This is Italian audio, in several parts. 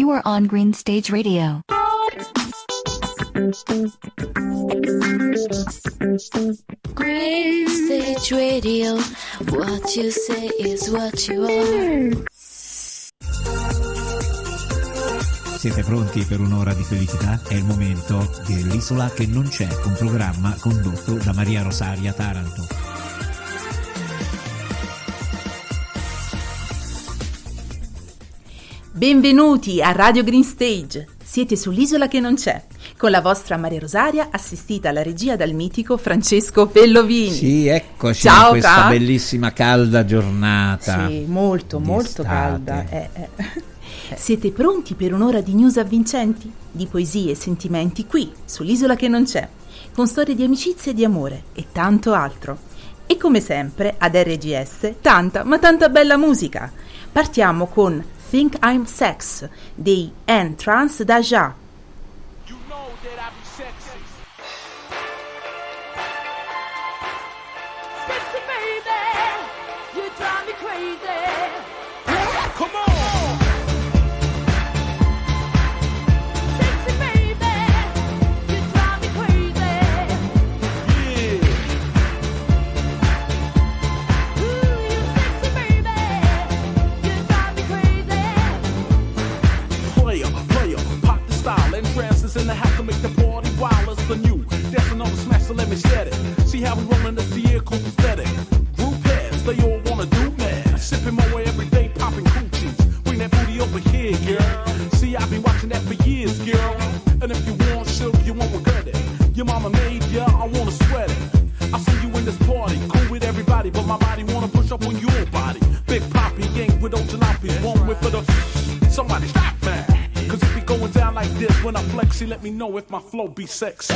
You are on Green Stage Radio. Green Stage Radio, what you say is what you are. Siete pronti per un'ora di felicità? È il momento dell'Isola che non c'è, un programma condotto da Maria Rosaria Taranto. Benvenuti a Radio Green Stage. Siete sull'Isola che non c'è, con la vostra Maria Rosaria, assistita alla regia dal mitico Francesco Pellovini. Sì, eccoci. Ciao, in questa bellissima calda giornata. Sì, molto d'estate. calda. Siete pronti per un'ora di news avvincenti? Di poesie e sentimenti qui, sull'Isola che non c'è, con storie di amicizia e di amore e tanto altro. E come sempre, ad RGS, tanta, ma tanta bella musica. Partiamo con Think I'm Sex dei Trans Daja. You know that I be sexy. Sexy baby, you drive me crazy. Come on. Sexy baby, you drive me crazy. Yeah. Ooh, you sexy baby, you drive me crazy. Player, pop the style. Entrances in the house to make the party wild as the new. Dancing on the smash, so let me set it. See how we rollin' this vehicle aesthetic. Group heads, they all wanna do mad. Sipping my way every day, popping coochies. Bring that booty over here, girl. See, I've been watching that for years, girl. And if you want sugar, you won't regret it. Your mama made ya, I wanna sweat it. I see you in this party, cool with everybody, but my body wanna push up on your body. Big Poppy, gang with old jalopies, one whip for the... Somebody stop, man. Cause it be going down like this when I flexy, let me know if my flow be sexy.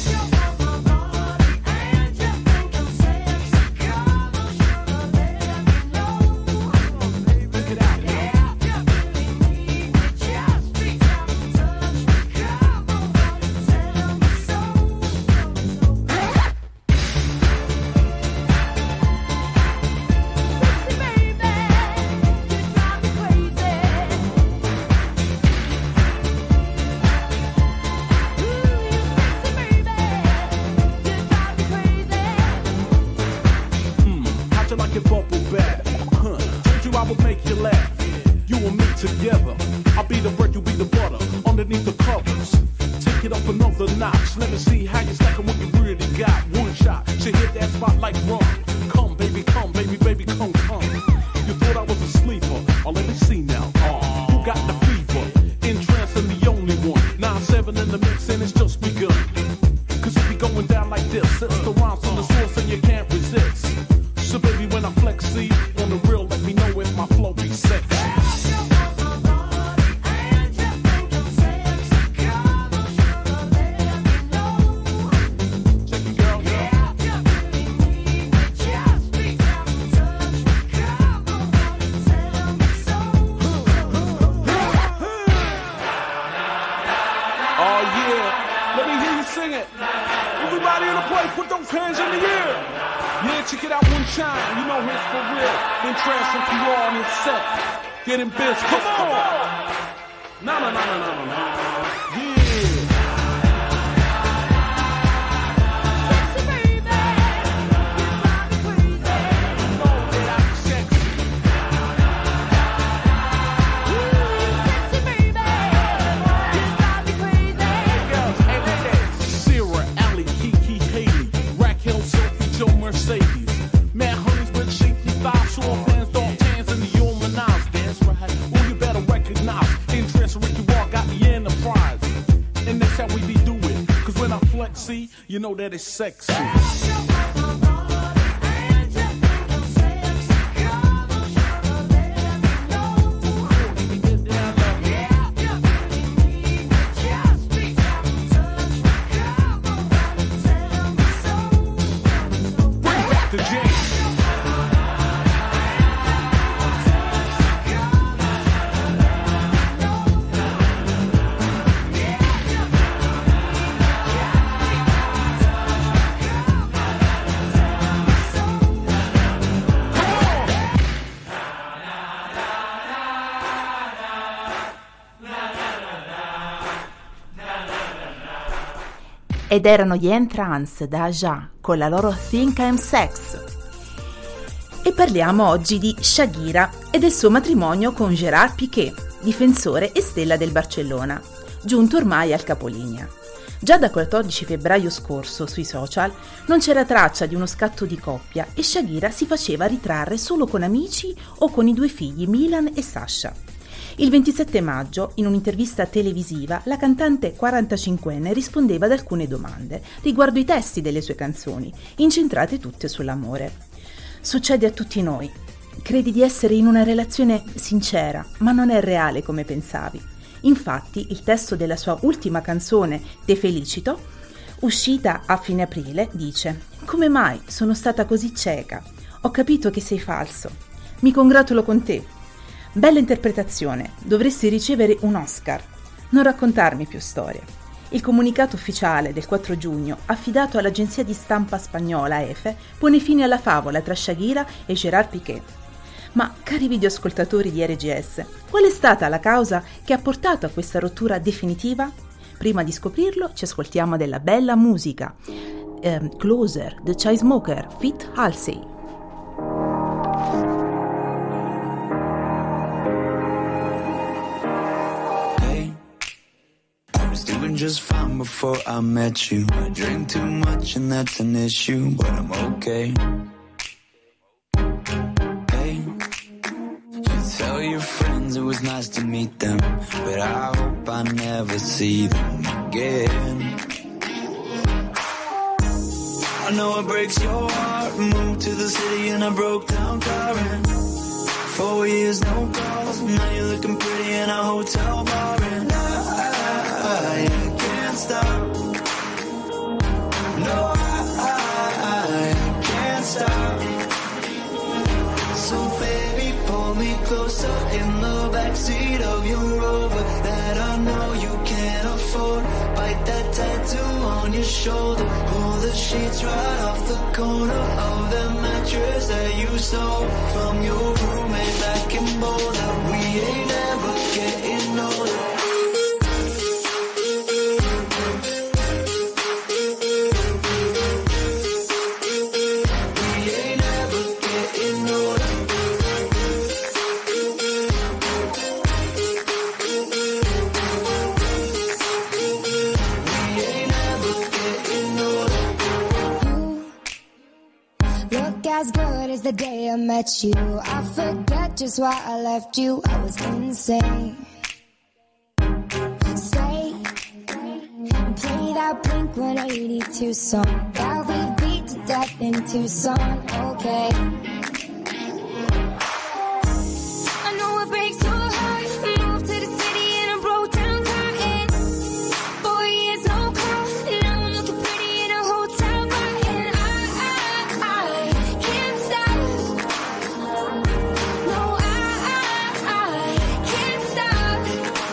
You know that it's sexy. Ed erano gli N-Trance da Aja con la loro Think I'm Sex. E parliamo oggi di Shakira e del suo matrimonio con Gerard Piqué, difensore e stella del Barcellona, giunto ormai al capolinea. Già dal 14 febbraio scorso sui social non c'era traccia di uno scatto di coppia e Shakira si faceva ritrarre solo con amici o con i due figli Milan e Sasha. Il 27 maggio, in un'intervista televisiva, la cantante 45enne rispondeva ad alcune domande riguardo i testi delle sue canzoni, incentrate tutte sull'amore. Succede a tutti noi. Credi di essere in una relazione sincera, ma non è reale come pensavi. Infatti, il testo della sua ultima canzone, Te felicito, uscita a fine aprile, dice: «Come mai sono stata così cieca? Ho capito che sei falso. Mi congratulo con te. Bella interpretazione, dovresti ricevere un Oscar. Non raccontarmi più storie». Il comunicato ufficiale del 4 giugno, affidato all'agenzia di stampa spagnola EFE, pone fine alla favola tra Shakira e Gerard Piqué. Ma, cari videoascoltatori di RGS, qual è stata la causa che ha portato a questa rottura definitiva? Prima di scoprirlo, ci ascoltiamo della bella musica. Closer, The Chainsmokers feat. Halsey. Doing just fine before I met you. I drink too much and that's an issue, but I'm okay. Hey, you tell your friends it was nice to meet them, but I hope I never see them again. I know it breaks your heart. Moved to the city in a broke down car and 4 years no calls. Now you're looking pretty in a hotel bar and I can't stop. No, I can't stop. So baby, pull me closer in the backseat of your Rover that I know you can't afford. Bite that tattoo on your shoulder. Pull the sheets right off the corner of the mattress that you stole from your roommate back in Boulder. We ain't ever getting older. As good as the day I met you, I forget just why I left you. I was insane. Stay and play that Blink-182 song that we beat to death in Tucson. Okay. I know it breaks your heart. Moved to the city in a broke down car and 4 years no call. Now I'm looking pretty in a hotel bar and I can't stop. No, I can't stop.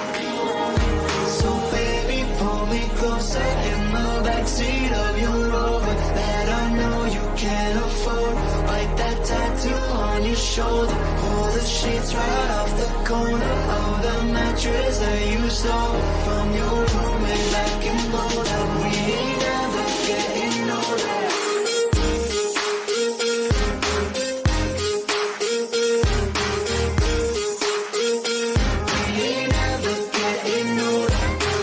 So baby, pull me closer in the backseat of your Rover that I know you can't afford. Bite that tattoo on your shoulder. Pull the sheets right off the corner of the mattress that you stole from your roommate back in Boulder. We ain't ever getting older. We ain't ever getting older.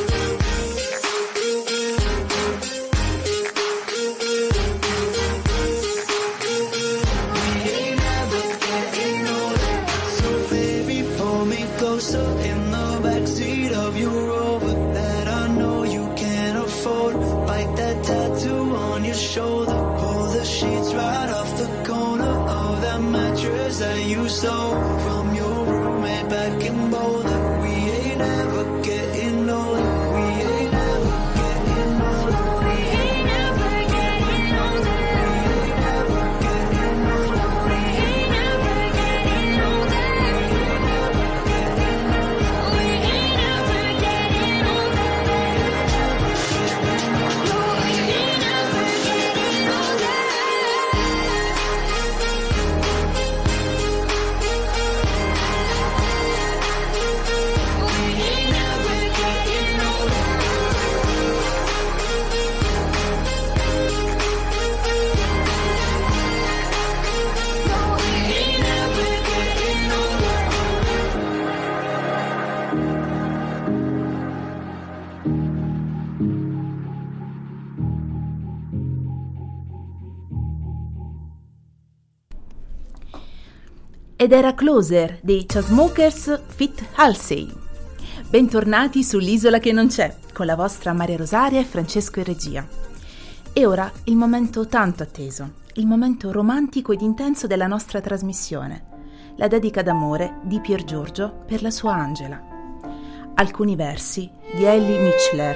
We ain't ever getting older. So baby, pull me closer in the backseat of your Rover that I know you can't afford. Bite that tattoo on your shoulder. Pull the sheets right off the corner of that mattress that you stole from your roommate back in Boulder. We ain't ever getting older. We ain't ever getting older. We ain't ever getting older. We ain't ever getting older. We ain't ever getting older. We ain't ever getting older. No, we ain't ever getting older. Ed era Closer dei Chainsmokers Fit Halsey. Bentornati sull'Isola che non c'è, con la vostra Maria Rosaria e Francesco in regia. E ora il momento tanto atteso, il momento romantico ed intenso della nostra trasmissione, la dedica d'amore di Pier Giorgio per la sua Angela. Alcuni versi di Ellie Michler.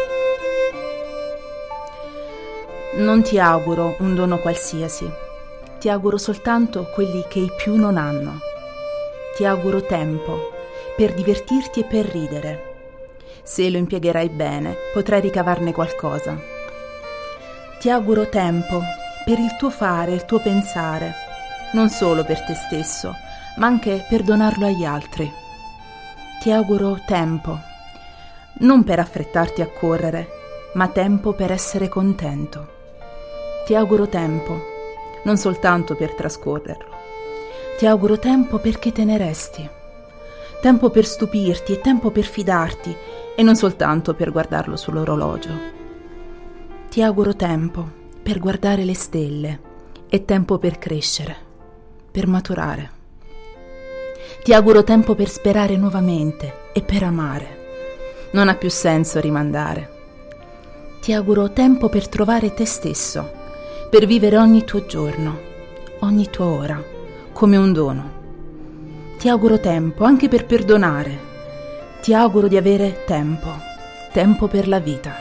Non ti auguro un dono qualsiasi, ti auguro soltanto quelli che i più non hanno. Ti auguro tempo per divertirti e per ridere. Se lo impiegherai bene, potrai ricavarne qualcosa. Ti auguro tempo per il tuo fare, il tuo pensare, non solo per te stesso, ma anche per donarlo agli altri. Ti auguro tempo, non per affrettarti a correre, ma tempo per essere contento. Ti auguro tempo, non soltanto per trascorrerlo. Ti auguro tempo perché te ne resti. Tempo per stupirti e tempo per fidarti e non soltanto per guardarlo sull'orologio. Ti auguro tempo per guardare le stelle e tempo per crescere, per maturare. Ti auguro tempo per sperare nuovamente e per amare. Non ha più senso rimandare. Ti auguro tempo per trovare te stesso, per vivere ogni tuo giorno, ogni tua ora, come un dono. Ti auguro tempo anche per perdonare. Ti auguro di avere tempo, tempo per la vita.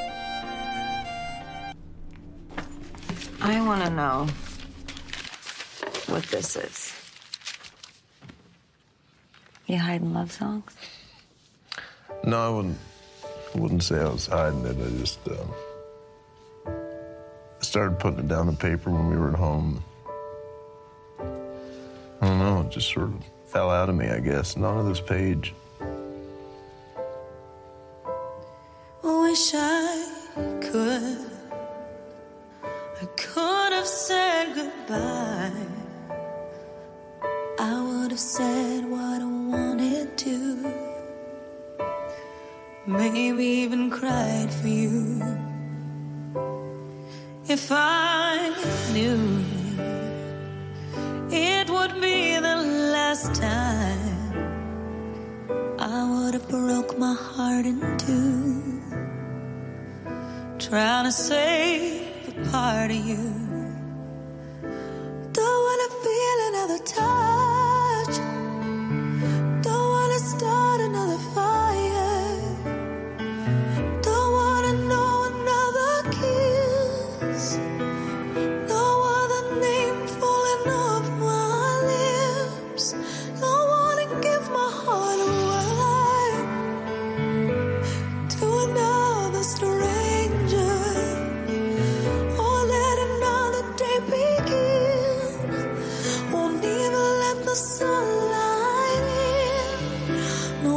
I want to know what this is. You hiding love songs? No, I wouldn't say I was hiding it. I just started putting it down on paper when we were at home. I don't know, it just sort of fell out of me, I guess, and onto this page. Wish I could have said goodbye. I would have said what I wanted to. Maybe even cried for you. If I knew it would be the last time, I would have broke my heart in two, trying to save a part of you. Don't wanna feel another touch, don't wanna start another fire, don't wanna know another kiss, no other name falling off my lips, don't wanna give my heart away to another stranger, or let another day begin, won't even let the sunlight in. No,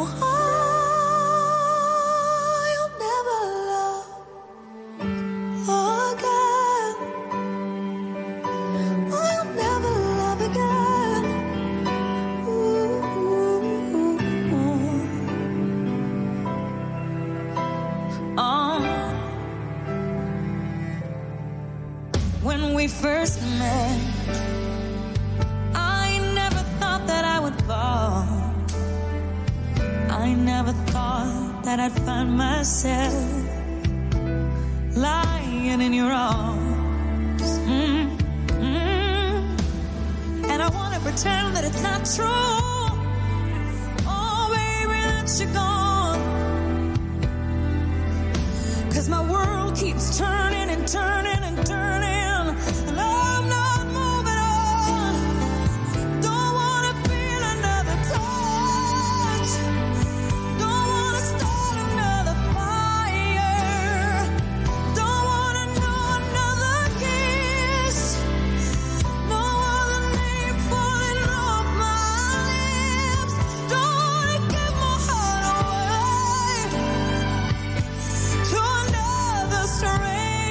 I'll never love again. I'll never love again. When we first met, I never thought that I would fall. I never thought that I'd find myself lying in your arms. And I wanna pretend that it's not true. Oh, baby, that you're gone. 'Cause my world keeps turning and turning and turning, and I'm not moving on. Don't wanna feel another touch, don't wanna start another fire, don't wanna know another kiss, no other name falling off my lips, don't wanna give my heart away to another stranger.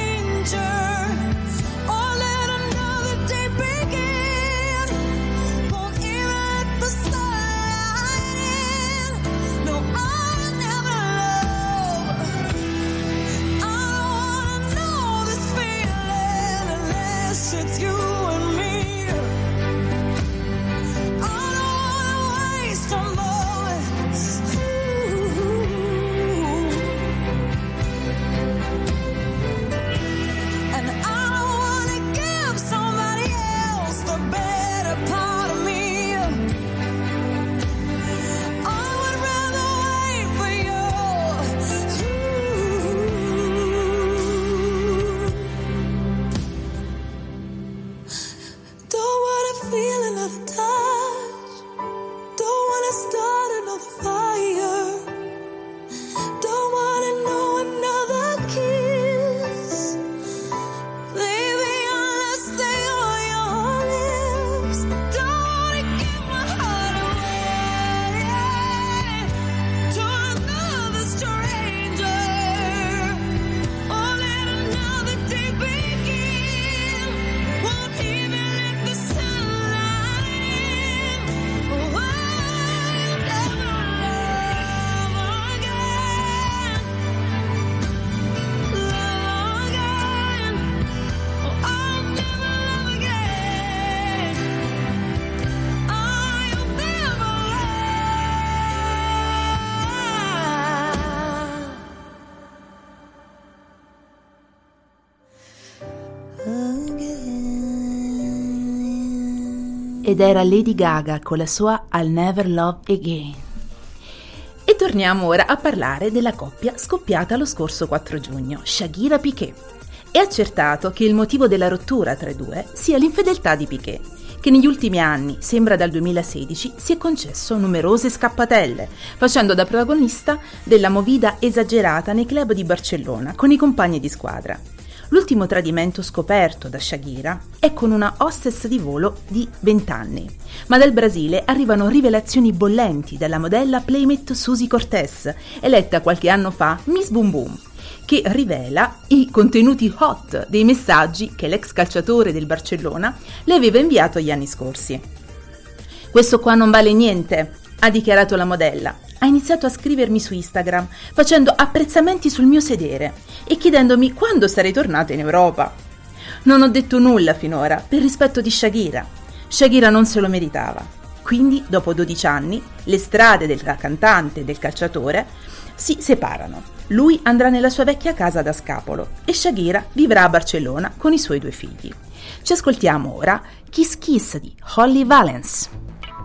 ed era Lady Gaga con la sua I'll Never Love Again. E torniamo ora a parlare della coppia scoppiata lo scorso 4 giugno, Shakira-Piqué. È accertato che il motivo della rottura tra i due sia l'infedeltà di Piqué, che negli ultimi anni, sembra dal 2016, si è concesso numerose scappatelle, facendo da protagonista della movida esagerata nei club di Barcellona con i compagni di squadra. L'ultimo tradimento scoperto da Shakira è con una hostess di volo di 20 anni, ma dal Brasile arrivano rivelazioni bollenti dalla modella Playmate Suzy Cortez, eletta qualche anno fa Miss Boom Boom, che rivela i contenuti hot dei messaggi che l'ex calciatore del Barcellona le aveva inviato gli anni scorsi. «Questo qua non vale niente», ha dichiarato la modella. «Ha iniziato a scrivermi su Instagram, facendo apprezzamenti sul mio sedere e chiedendomi quando sarei tornata in Europa. Non ho detto nulla finora, per rispetto di Shakira. Shakira non se lo meritava. Quindi, dopo 12 anni, le strade della cantante e del calciatore si separano. Lui andrà nella sua vecchia casa ad Ascapolo e Shakira vivrà a Barcellona con i suoi 2 figli. Ci ascoltiamo ora Kiss Kiss di Holly Valance.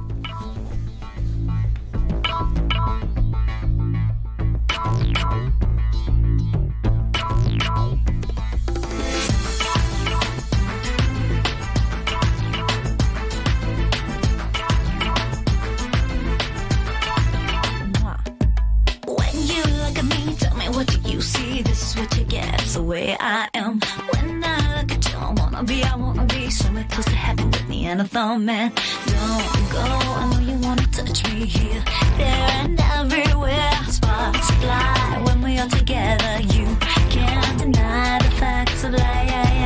The way I am. When I look at you, I wanna be somewhere close to heaven with me and a thumb, man. Don't go, I know you wanna touch me here, there and everywhere. Sparks fly when we are together. You can't deny the facts of life.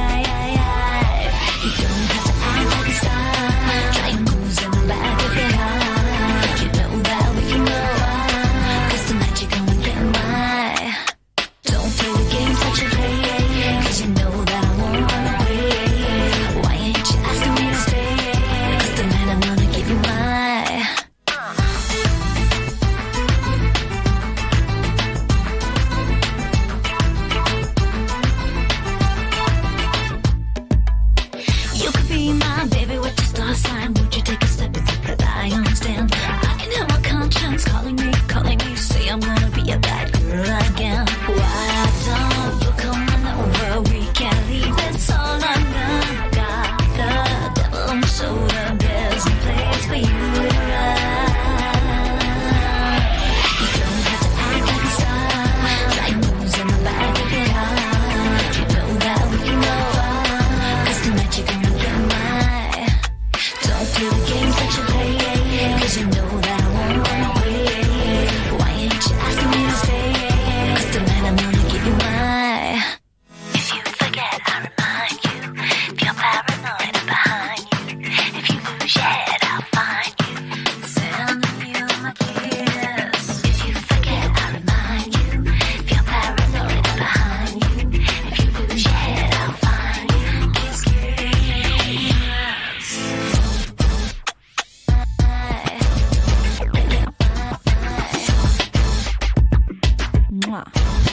You don't have to act like a star. Try your moves in the back of your heart. You know that we can go far, 'cause tonight you're gonna get mine. Don't play the games that you play, 'cause you know that I won't run away. Why ain't you asking me to stay? 'Cause tonight I'm gonna give you mine. You could be my baby, what's your star sign? Would you take a step with me that I understand? I can hear my conscience calling me, say I'm gonna be a bad girl again. Why don't you come on over? We can't leave this all undone. Got the devil on my shoulder, there's no place for you to run. You don't have to act like a star. Try your moves in the back of your heart. You know that we can go far, 'cause tonight you're gonna get mine. Don't play the games that you play, 'cause you know that I won't run away. Why ain't you asking me to stay? 'Cause tonight I'm gonna give you mine. If you forget, I remind you. If you're paranoid, I'm behind you. If you lose your head, I'll find you. Sending you my kiss. If you forget, I remind you. If you're paranoid, I'm behind you. If you lose your head, I'll find you. Kiss, kiss. Mwah.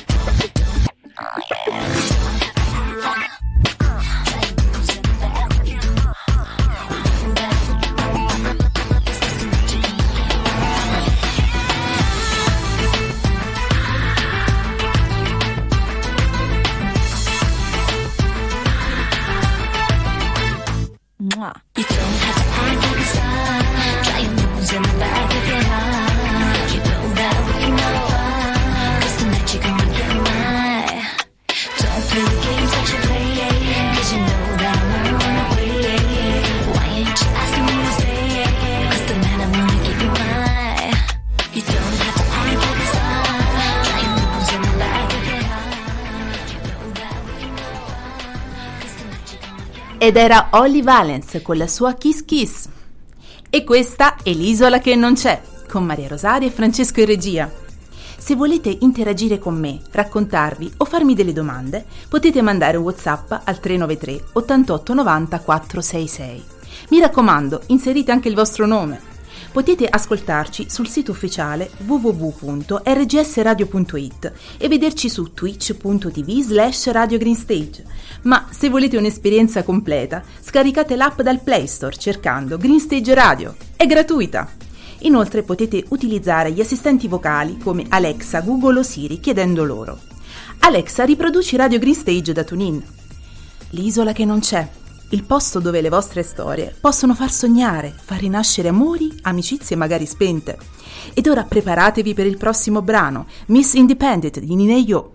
Mwah. You don't have to act like a star. Try your moves in the back of your heart. You know that we can go far, 'cause tonight you're gonna get mine. Don't play the games that you play, 'cause you know that I won't run away. Why ain't you asking me to stay? 'Cause tonight I'm gonna give you mine. You don't have to act like a star. Try your moves in the back of your heart. You know that we can go far, 'cause tonight you're gonna get mine. Ed era Holly Valance con la sua Kiss Kiss. E questa è L'isola che non c'è, con Maria Rosaria e Francesco in regia. Se volete interagire con me, raccontarvi o farmi delle domande, potete mandare un WhatsApp al 393 88 90 466. Mi raccomando, inserite anche il vostro nome. Potete ascoltarci sul sito ufficiale www.rgsradio.it e vederci su twitch.tv/Radio Green Stage. Ma se volete un'esperienza completa, scaricate l'app dal Play Store cercando Green Stage Radio. È gratuita! Inoltre potete utilizzare gli assistenti vocali come Alexa, Google o Siri chiedendo loro: Alexa, riproduci Radio Green Stage da TuneIn. L'isola che non c'è, il posto dove le vostre storie possono far sognare, far rinascere amori, amicizie magari spente. Ed ora preparatevi per il prossimo brano, Miss Independent di Nina Yo.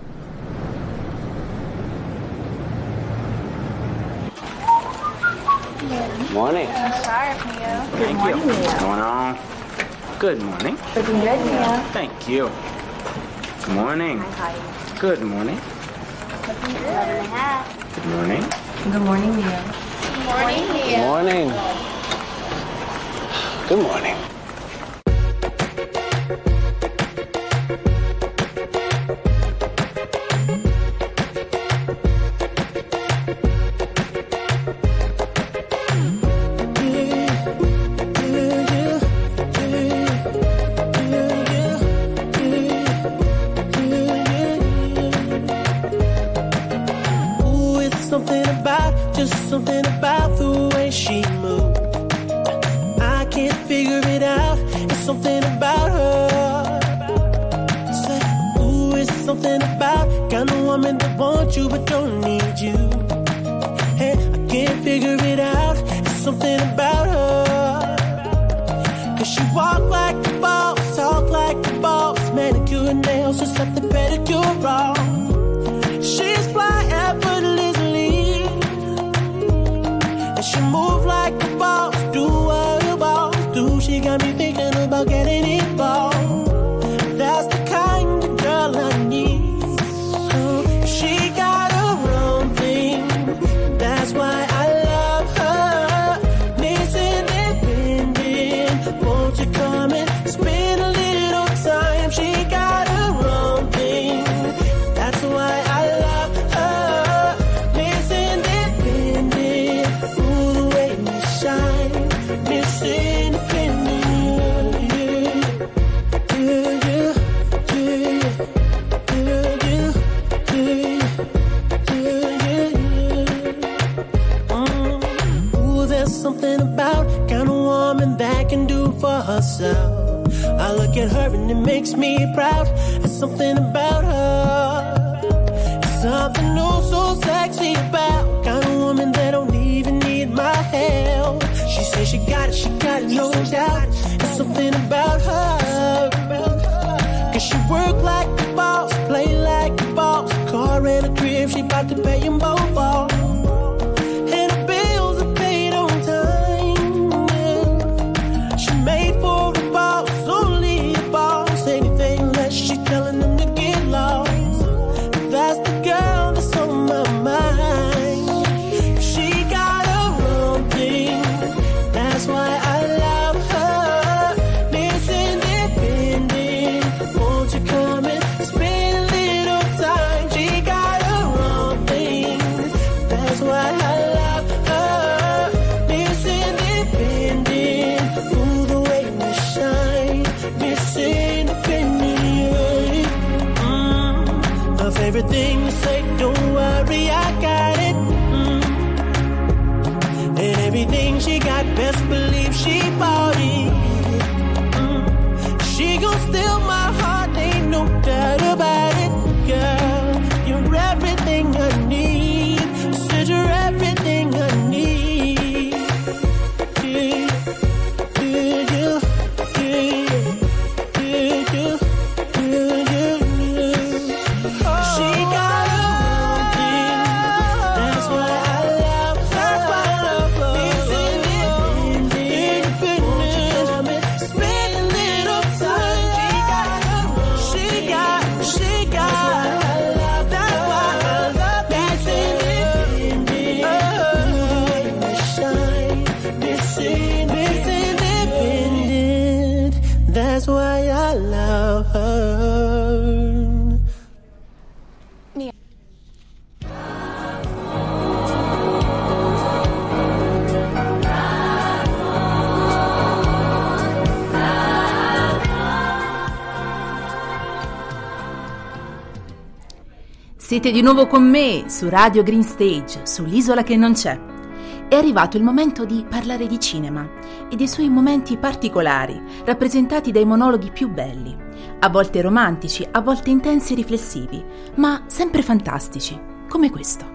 Morning. Thank you. What's going on? Good morning. Looking good, Mia. Thank you. Good morning. Good morning. Looking good. Good morning. Good morning, Mia. Good morning. Good morning. Something about the way she moves, I can't figure it out. It's something about her. Say, ooh, it's something about kind of woman that wants you but don't need you. Hey, I can't figure it out. It's something about her. 'Cause she walk like the boss, talk like the boss, manicure and nails, just set the pedicure wrong. She's fly effortlessly. She move like a boss, do what a boss do. She got me thinking about getting involved. That's the kind of girl I need. She got her own thing. That's why I love her. Miss Independent, won't you come and spend a little time? She got her own thing. That's why I love her. Miss Independent, ooh, the way you shine. Miss Independent, yeah, yeah, yeah, yeah, yeah, yeah. Ooh, there's something about kind of woman that can do for herself. I look at her and it makes me proud. There's something about her. It's something oh so sexy about kind of woman that don't even need my help. She says she got it, no doubt. There's something about her. 'Cause she work like a boss, play like a boss. Car and a crib, she bout to pay them both off. And her bills are paid on time, yeah. She made for a boss, only a boss. Anything less, she telling them to get lost. That's the girl that's on my mind. She got her own thing. That's why I love her. Miss Independent, won't you come and spend a little time? She got her own thing. That's why I love her. Miss Independent, ooh, the way you shine. Miss Independent, her favorite thing to say, don't worry, I got it. And everything she got, best believe she bought it. She gon' steal my heart, ain't no doubt about it, girl. You're everything I need. Said you're everything I need. Yeah, yeah, yeah, yeah, yeah, yeah, yeah, yeah. She got her own thing. That's why I love her. Miss Independent, won't you come and spend a little time? She got Siete di nuovo con me su Radio Green Stage, sull'isola che non c'è. È arrivato il momento di parlare di cinema e dei suoi momenti particolari, rappresentati dai monologhi più belli, a volte romantici, a volte intensi e riflessivi, ma sempre fantastici, come questo.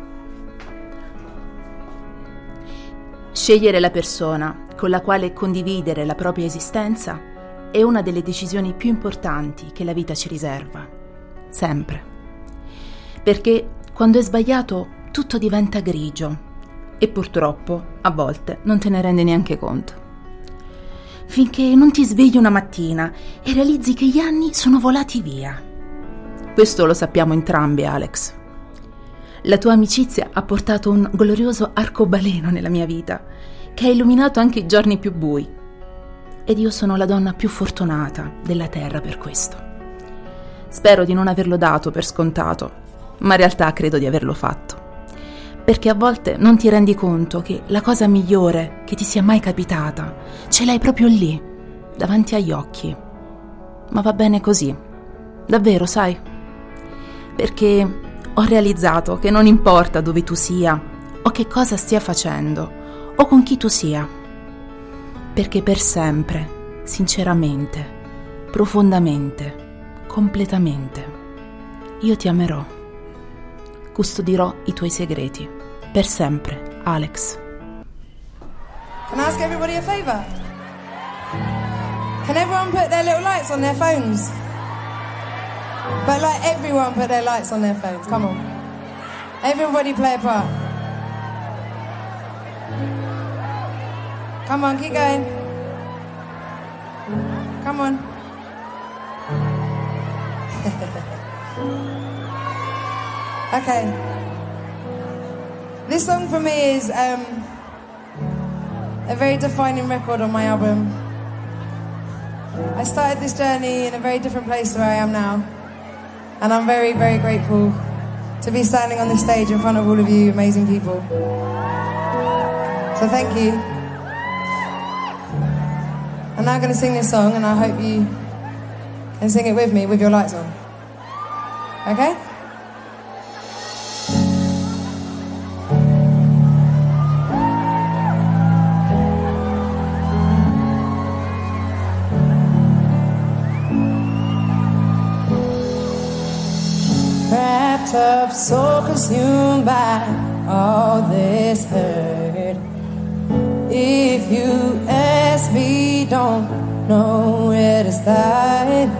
Scegliere la persona con la quale condividere la propria esistenza è una delle decisioni più importanti che la vita ci riserva, sempre. Perché quando è sbagliato tutto diventa grigio e purtroppo a volte non te ne rendi neanche conto. Finché non ti svegli una mattina e realizzi che gli anni sono volati via. Questo lo sappiamo entrambi, Alex. La tua amicizia ha portato un glorioso arcobaleno nella mia vita, che ha illuminato anche i giorni più bui. Ed io sono la donna più fortunata della terra per questo. Spero di non averlo dato per scontato, ma in realtà credo di averlo fatto. Perché a volte non ti rendi conto che la cosa migliore che ti sia mai capitata ce l'hai proprio lì, davanti agli occhi. Ma va bene così, davvero, sai? Perché ho realizzato che non importa dove tu sia, o che cosa stia facendo, o con chi tu sia. Perché per sempre, sinceramente, profondamente, completamente, io ti amerò. Custodirò i tuoi segreti. Per sempre, Alex. Can I ask everybody a favour? Can everyone put their little lights on their phones? But like everyone put their lights on their phones. Come on. Everybody play a part. Come on, keep going. Come on. Okay. This song for me is a very defining record on my album. I started this journey in a very different place to where I am now. And I'm very, very grateful to be standing on this stage in front of all of you amazing people. So thank you. I'm now going to sing this song and I hope you can sing it with me with your lights on. Okay? Wrapped up, so consumed by all this hurt. If you ask me, don't know where to start.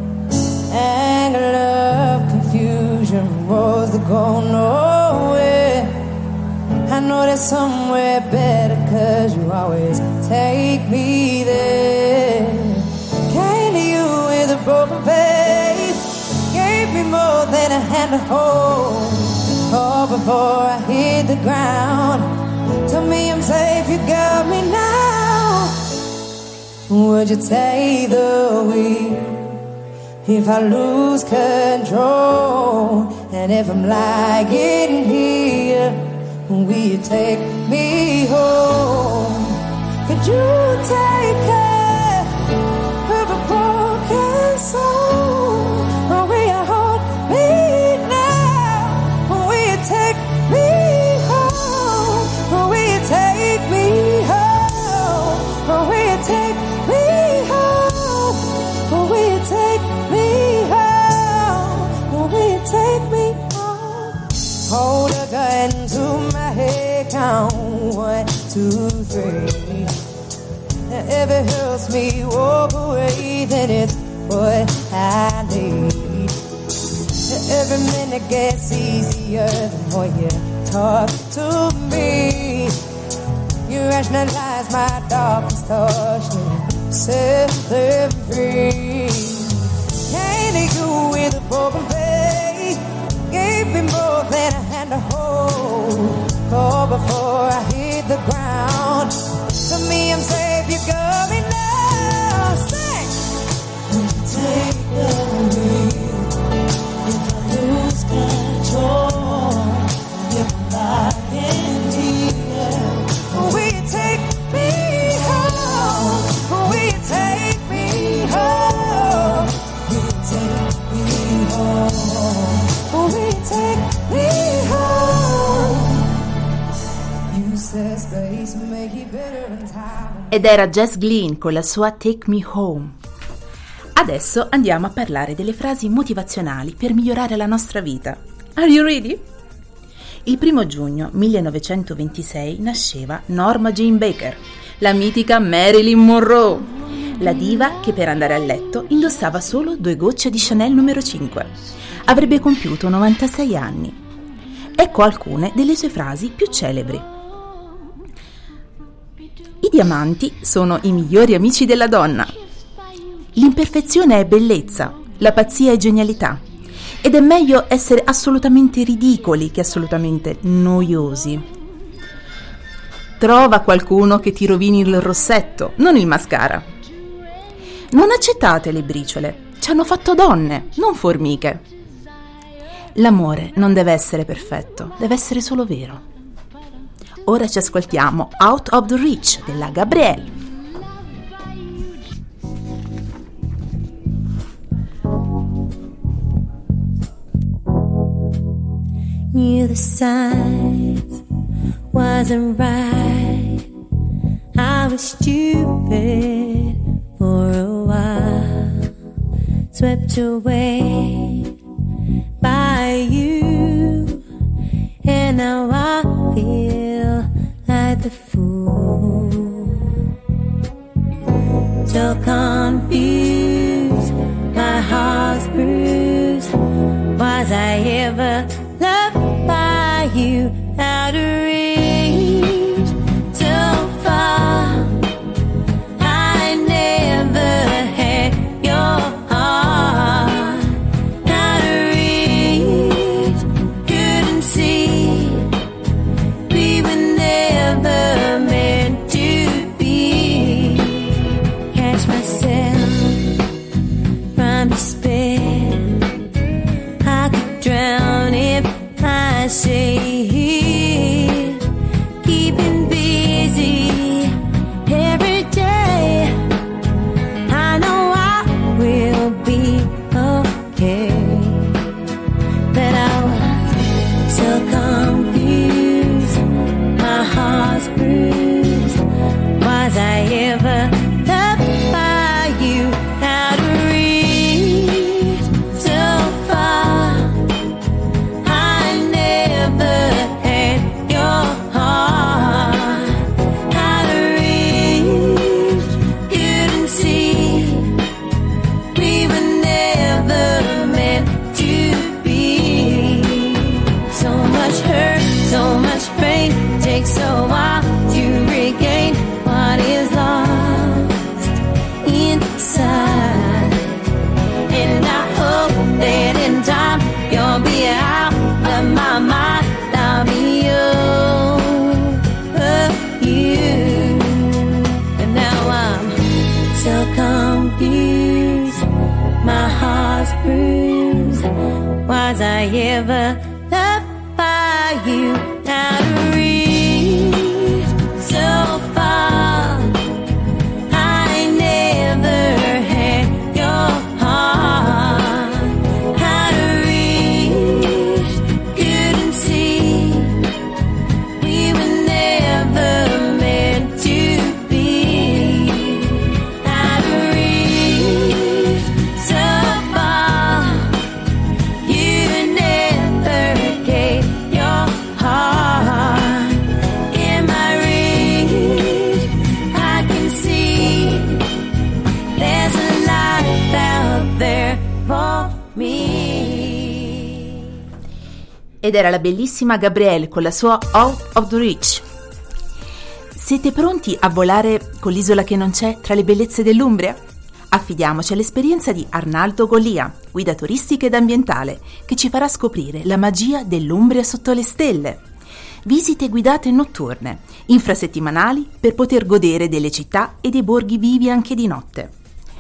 Anger, love, confusion, roads that go nowhere. I know there's somewhere better, 'cause you always take me there. Came to you with a broken faith, gave me more than a hand to hold. Oh, before I hit the ground, tell me I'm safe, you got me now. Would you take the wheel if I lose control? And if I'm lying here, will you take me home? Could you take care of a broken soul? Or will you hold me now? Or will you take me home? Or will you take me home? Or will you take me home? Or will you take me home? Or will you take me home? Hold a gun to my head, count 1, 2, 3. If it helps me walk away, then it's what I need. Every minute gets easier the more you talk to me. You rationalize my darkest thoughts, you set them free. Came to you with a broken faith, gave me more than a hand to hold. Oh, before I hit the ground, to me I'm safe, you got me now. Sing! Take the wheel if I lose control. If I can hear, will you take me home? Will you take me home? Will you take me home? Will you take says space make it better in time. Ed era Jess Glynne con la sua Take Me Home. Adesso andiamo a parlare delle frasi motivazionali per migliorare la nostra vita. Are you ready? Il 1 giugno 1926 nasceva Norma Jean Baker, la mitica Marilyn Monroe, la diva che per andare a letto indossava solo 2 gocce di Chanel numero 5. Avrebbe compiuto 96 anni. Ecco alcune delle sue frasi più celebri. I diamanti sono i migliori amici della donna. L'imperfezione è bellezza, la pazzia è genialità. Ed è meglio essere assolutamente ridicoli che assolutamente noiosi. Trova qualcuno che ti rovini il rossetto, non il mascara. Non accettate le briciole, ci hanno fatto donne, non formiche. L'amore non deve essere perfetto, deve essere solo vero. Ora ci ascoltiamo Out of the Reach della Gabrielle. Knew the signs wasn't right. I was stupid for a while, swept away by you, and now I feel like the fool. So confused, my heart's bruised. Was I ever loved by you? Out of reach, so far. I never had your heart. Out of reach, couldn't see. We were never meant to be. Catch myself from despair. I could drown if I say keeping busy every day. I know I will be okay, but I was so confused, my heart's bruised. Was I ever loved by you? Out of reach, so far. I never had your heart. Out of reach, couldn't see. We were never meant to be. So much hurt, so much pain. Takes a while to regain what is lost inside. And I hope that in time you'll be out of my mind. I'll be over you. And now I'm so confused, my heart's bruised. Was I ever loved by you? Out of reach, so far. I never had your heart. Out of reach, couldn't see. We were never meant to be. Out of reach, so far. You never gave your heart. In my reach, I can see there's a life out there for me. Ed era la bellissima Gabrielle con la sua Out of the Reach. Siete pronti a volare con l'isola che non c'è tra le bellezze dell'Umbria? Affidiamoci all'esperienza di Arnaldo Golia, guida turistica ed ambientale, che ci farà scoprire la magia dell'Umbria sotto le stelle. Visite guidate notturne, infrasettimanali per poter godere delle città e dei borghi vivi anche di notte.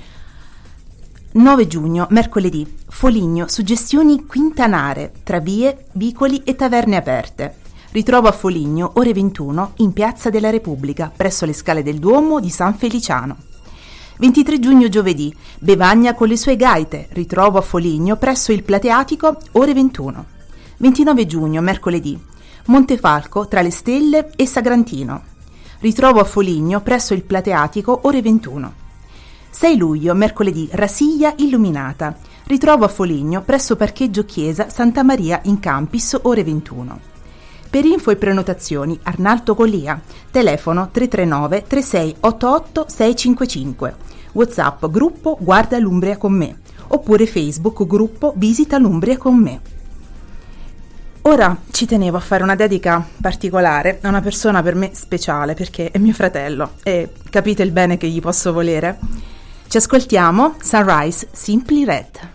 9 giugno, mercoledì, Foligno, suggestioni quintanare, tra vie, vicoli e taverne aperte. Ritrovo a Foligno, ore 21, in Piazza della Repubblica, presso le scale del Duomo di San Feliciano. 23 giugno, giovedì, Bevagna con le sue gaite, ritrovo a Foligno, presso il Plateatico, ore 21. 29 giugno, mercoledì, Montefalco tra le Stelle e Sagrantino. Ritrovo a Foligno presso il Plateatico ore 21. 6 luglio, mercoledì, Rasiglia illuminata. Ritrovo a Foligno presso parcheggio Chiesa Santa Maria in Campis ore 21. Per info e prenotazioni Arnaldo Golia, telefono 339 3688 655, WhatsApp gruppo Guarda l'Umbria con me, oppure Facebook gruppo Visita l'Umbria con me. Ora ci tenevo a fare una dedica particolare a una persona per me speciale, perché è mio fratello e capite il bene che gli posso volere. Ci ascoltiamo Sunrise, Simply Red.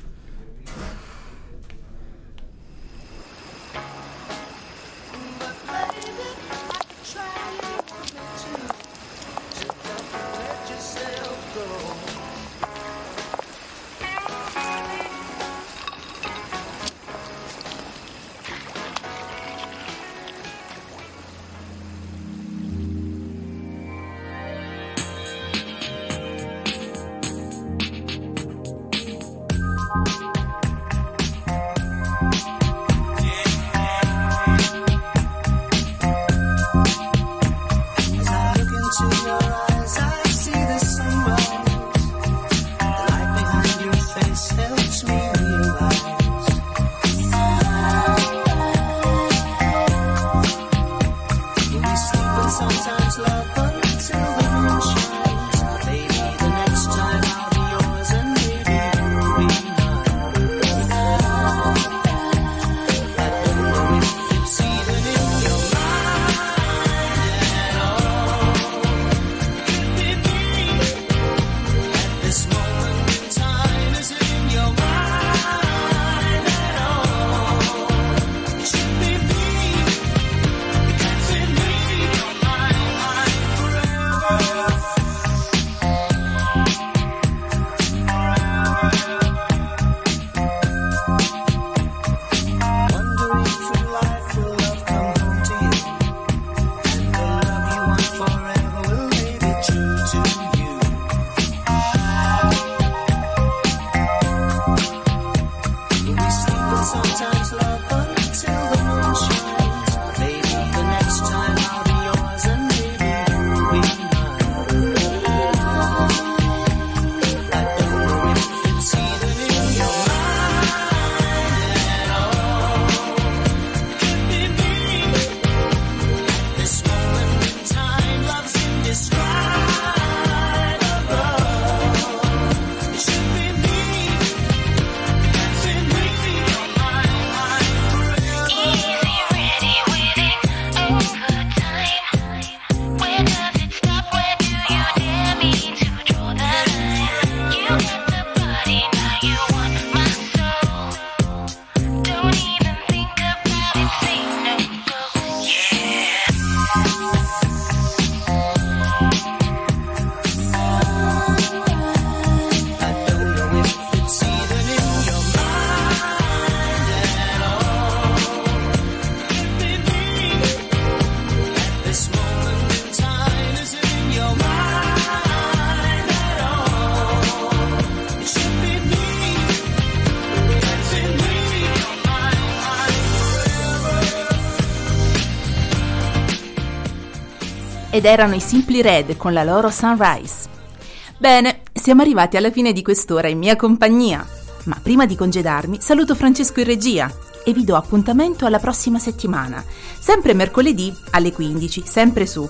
Ed erano i Simply Red con la loro Sunrise. Bene, siamo arrivati alla fine di quest'ora in mia compagnia, ma prima di congedarmi saluto Francesco in regia e vi do appuntamento alla prossima settimana, sempre mercoledì alle 15, sempre su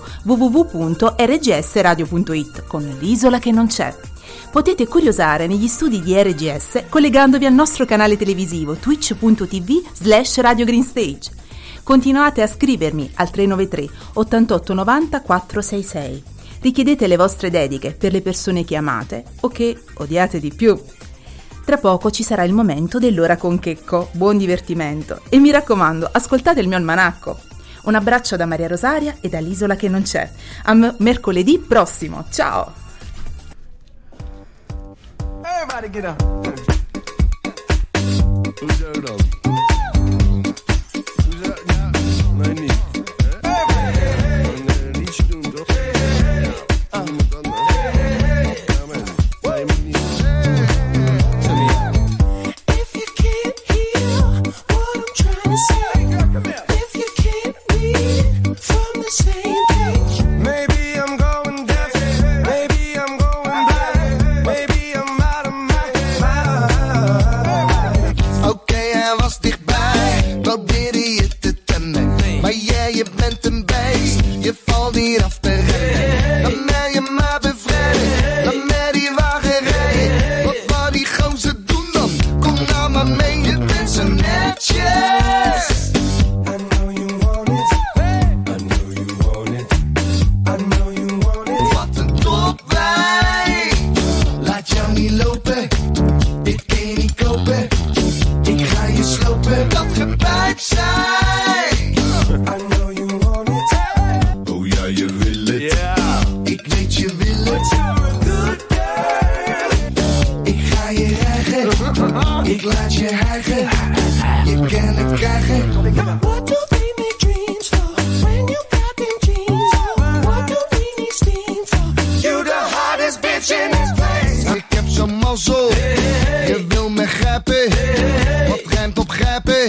www.rgsradio.it con l'Isola che non c'è. Potete curiosare negli studi di RGS collegandovi al nostro canale televisivo twitch.tv/Radio Green Stage. Continuate a scrivermi al 393 88 90 466. Richiedete le vostre dediche per le persone che amate o che odiate di più. Tra poco ci sarà il momento dell'ora con Checco, buon divertimento e mi raccomando, ascoltate il mio almanacco. Un abbraccio da Maria Rosaria e dall'Isola che non c'è. A mercoledì prossimo, ciao! Everybody get up. Who's that up? If you was dichtbij, probeerde je te temmen. Maar jij, je bent een beest, je valt niet af te rennen. Dan ben je maar bevrijden, dan met die wagen rijden. Wat wou die gozer doen dan? Kom nou maar mee, je bent zo netjes. I know you want it, I know you want it, I know you want it. Wat een topwijk, laat jou niet lopen, dit kun je niet kopen. Ik ga je slopen, dat gebijt zijn. I know you want it, oh ja je wil het, ik weet je wil het. Ik ga je rijgen, ik laat je hijgen, je kan het krijgen. What do we make dreams for, when you got them jeans on? What do we need steam for, you the hottest bitch in this place. Ik heb zo'n mazzel, je wil me grijpen, wat rijmt op grijpen.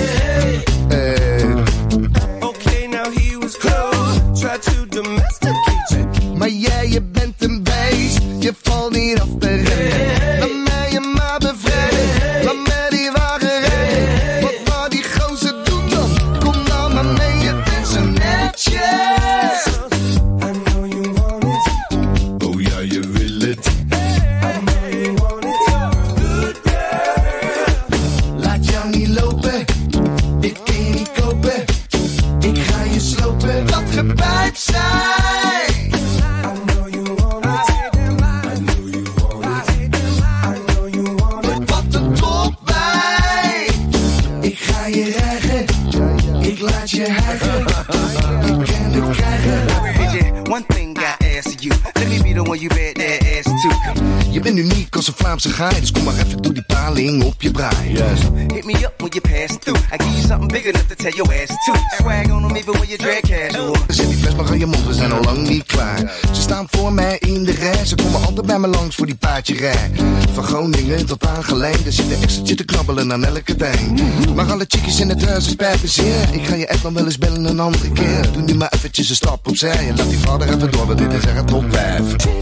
Okay, now he was close, try to domesticate you. Maar jij, je bent een beest, je valt niet af te rennen. Dan ben je maar bevrijden, dan met die wagen rijden. Wat wou die gozer doen dan? Kom nou maar mee, je bent zo netjes. I know you want it, oh ja je wil het. I know you want it, good girl. Laat jou niet lopen, dit kun je niet kopen. Ik ga je slopen, dat gebijt zijn. I know you want it, I know you want it, I know you want it. Wat een topwijk, ik ga je rijgen, ik laat je hijgen, ik kan het krijgen. One thing I ask you, let me be the one you bet that ass to. Je bent uniek als een Vlaamse gaai, dus kom maar even door die paling op je braai. Hit me up when you pass through. I give you something big enough to tell your ass to. Swag on them even when you drag casual. Zet die fles maar aan je mond, we zijn al lang niet klaar. Ze staan voor mij in de rij, ze komen altijd bij me langs voor die paardjerij. Van Groningen tot aan Geleen, er zit een extraatje te knabbelen aan elke teen. Maar alle chickies in het huis is pijpenzeer. Ik ga je echt nog wel eens bellen een andere keer. Doe nu maar eventjes een stap opzij en laat die vader even door, want dit is echt een top 5.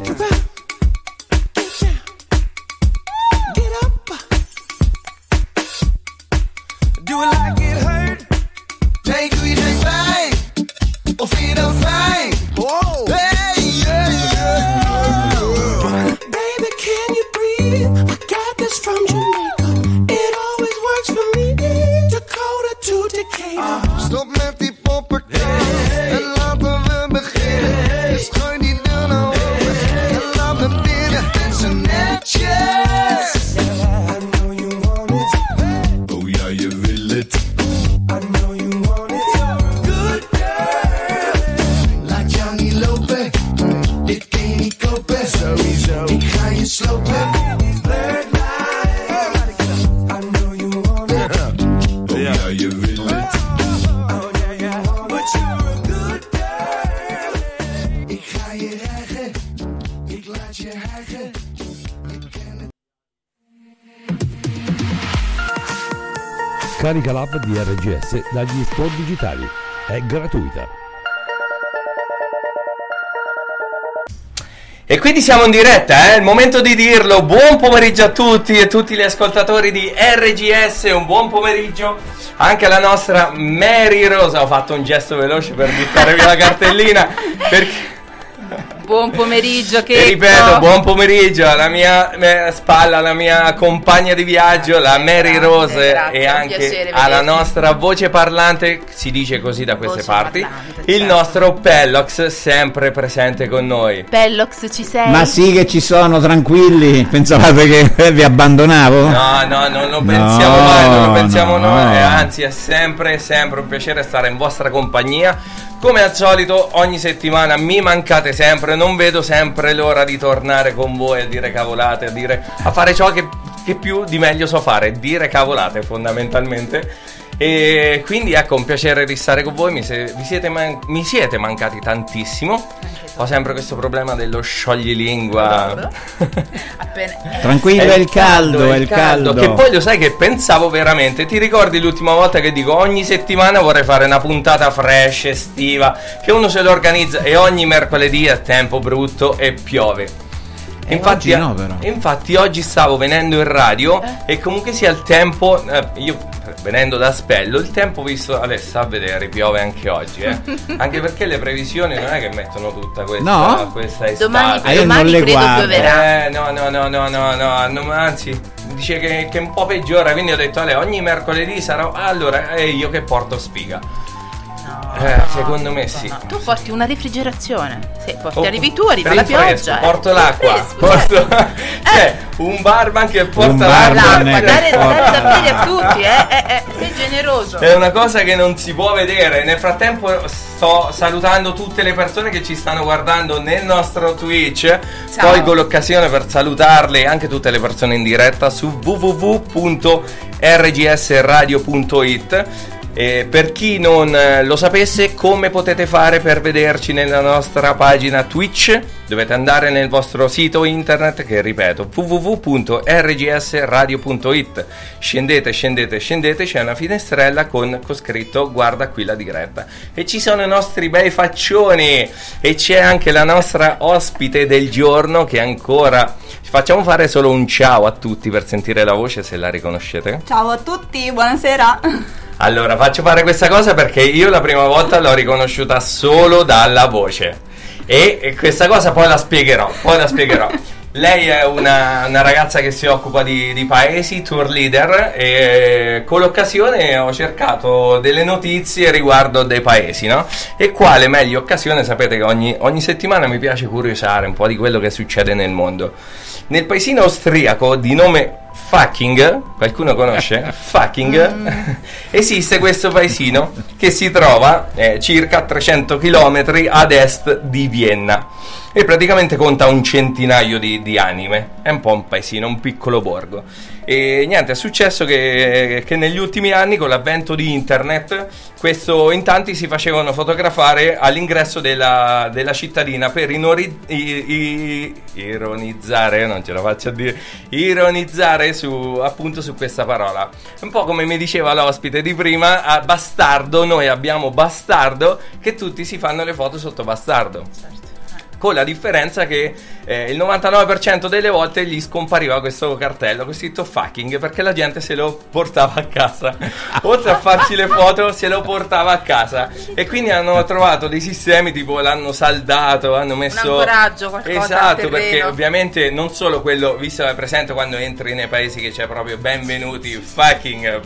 Do it like it hurt. Nee, doe je geen pijn. Of vind je dat fijn? Wow. Hey, yeah, yeah. Baby, can you breathe? I got this from Jamaica. It always works for me. Dakota to Decatur. Stop met die poppenkast en laten we beginnen. Dus gooi die deur nou open en laat me binnen. En zo netjes. I know you want it. Oh ja, je wil het. I know you want it. Good girl. Laat jou niet lopen. Dit kun je niet kopen. Sowieso. Ik ga je slopen. Blurred lines. I know you want it. Oh ja, je wil het. Oh ja, ja. But you're a good girl. Ik ga je rijgen. Ik laat je hijgen. Carica l'app di RGS dagli store digitali. È gratuita. E quindi siamo in diretta, è il momento di dirlo. Buon pomeriggio a tutti e tutti gli ascoltatori di RGS. Un buon pomeriggio anche alla nostra Mary Rosa. Ho fatto un gesto veloce per buttare via la cartellina perché... Buon pomeriggio, che e ripeto, buon pomeriggio alla mia spalla, alla mia compagna di viaggio, la Mary Rose, grazie, e anche alla nostra voce parlante, si dice così da queste parti, parlante, il nostro Pellox, sempre presente con noi. Pellox, ci sei? Ma sì che ci sono, tranquilli. Pensavate che vi abbandonavo? No, non lo pensiamo mai, non lo pensiamo noi, anzi è sempre un piacere stare in vostra compagnia. Come al solito ogni settimana mi mancate sempre, non vedo sempre l'ora di tornare con voi a dire cavolate, a fare ciò che più di meglio so fare, dire cavolate fondamentalmente. E quindi ecco, un piacere di stare con voi, mi siete mancati tantissimo. Ho sempre questo problema dello scioglilingua. Tranquillo, è il caldo. Che poi lo sai che pensavo veramente, ti ricordi l'ultima volta che dico ogni settimana vorrei fare una puntata fresh, estiva, che uno se lo organizza, e ogni mercoledì è tempo brutto e piove. Infatti, oggi no, però. infatti oggi stavo venendo in radio e comunque sia il tempo, io venendo da Spello, il tempo visto, adesso a vedere, piove anche oggi, anche perché le previsioni non è che mettono tutta questa, questa estate. Domani credo pioverà. No, anzi dice che è un po' peggiora, quindi ho detto ogni mercoledì sarò, allora è io che porto sfiga. Secondo me sì. Tu porti una refrigerazione. Sì, arrivi tu, per arriva la il fresco, pioggia. porto l'acqua. Cioè, un barman che porta l'acqua. Dare da bere a tutti, sei generoso. È una cosa che non si può vedere. Nel frattempo sto salutando tutte le persone che ci stanno guardando nel nostro Twitch. Ciao. Colgo l'occasione per salutarle, anche tutte le persone in diretta su www.rgsradio.it. Per chi non lo sapesse, come potete fare per vederci nella nostra pagina Twitch? Dovete andare nel vostro sito internet, che ripeto, www.rgsradio.it. Scendete, c'è una finestrella con scritto guarda qui la diretta e ci sono i nostri bei faccioni e c'è anche la nostra ospite del giorno che ancora facciamo fare solo un ciao a tutti per sentire la voce, se la riconoscete. Ciao a tutti, buonasera. Allora, faccio fare questa cosa perché io la prima volta l'ho riconosciuta solo dalla voce e questa cosa poi la spiegherò. Lei è una ragazza che si occupa di paesi, tour leader, e con l'occasione ho cercato delle notizie riguardo dei paesi, no? E quale meglio occasione, sapete che ogni settimana mi piace curiosare un po' di quello che succede nel mondo. Nel paesino austriaco di nome Fucking, qualcuno conosce? Fucking, esiste questo paesino che si trova circa a 300 km ad est di Vienna e praticamente conta un centinaio di anime. È un po' un paesino, un piccolo borgo. E niente, è successo che negli ultimi anni, con l'avvento di internet, in tanti si facevano fotografare all'ingresso della cittadina per ironizzare, non ce la faccio a dire, ironizzare appunto su questa parola. Un po' come mi diceva l'ospite di prima, a Bastardo, noi abbiamo Bastardo, che tutti si fanno le foto sotto Bastardo. Certo. Con la differenza che il 99% delle volte gli scompariva questo cartello con scritto fucking, perché la gente se lo portava a casa. Oltre a farci le foto, se lo portava a casa. E quindi hanno trovato dei sistemi tipo l'hanno saldato, hanno messo un ancoraggio, qualcosa. Esatto, perché ovviamente non solo quello, visto che è presente quando entri nei paesi che c'è proprio benvenuti fucking,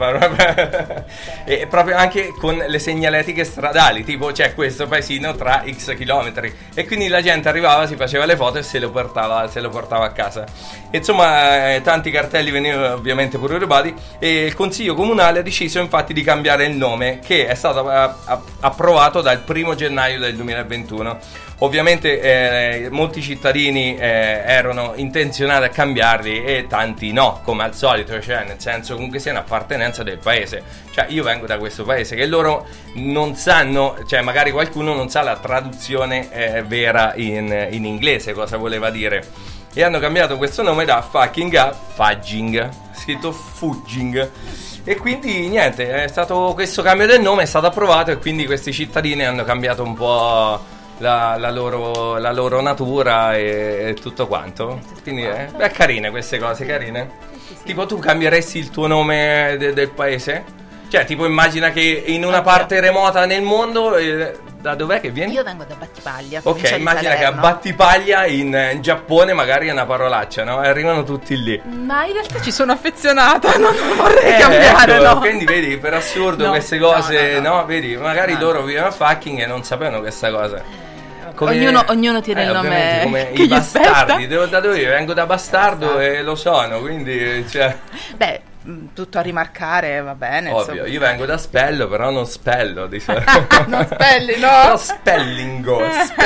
e proprio anche con le segnaletiche stradali, tipo c'è questo paesino tra X chilometri, e quindi la gente arrivava, si faceva le foto e se lo portava a casa. E insomma, tanti cartelli venivano ovviamente pure rubati e il consiglio comunale ha deciso infatti di cambiare il nome, che è stato approvato dal 1 gennaio del 2021. Ovviamente molti cittadini erano intenzionati a cambiarli e tanti no, come al solito, cioè nel senso comunque sia un'appartenenza del paese. Cioè io vengo da questo paese, che loro non sanno, cioè magari qualcuno non sa la traduzione vera in inglese cosa voleva dire, e hanno cambiato questo nome da fucking a fugging, scritto fugging. E quindi niente, è stato questo cambio del nome, è stato approvato e quindi questi cittadini hanno cambiato un po' la loro natura e tutto quanto. Quindi è carine queste cose, carine. Sì. Tipo tu cambieresti il tuo nome del paese? Cioè tipo immagina che in una parte remota nel mondo, da dov'è che vieni? Io vengo da Battipaglia. Ok, immagina che a Battipaglia in Giappone magari è una parolaccia, no? E arrivano tutti lì. Ma in realtà ci sono affezionata, non vorrei cambiare, ecco, no? Quindi vedi, per assurdo queste cose, no? Vedi, magari loro vivono a fucking e non sapevano questa cosa. Ognuno tiene il nome come che i gli bastardi. aspetta. Da dove io vengo da bastardo e lo sono, quindi cioè... Beh, tutto a rimarcare, va bene. Ovvio, insomma. io vengo da Spello, però non spello di solito. Non spelli, no? Però spellingo.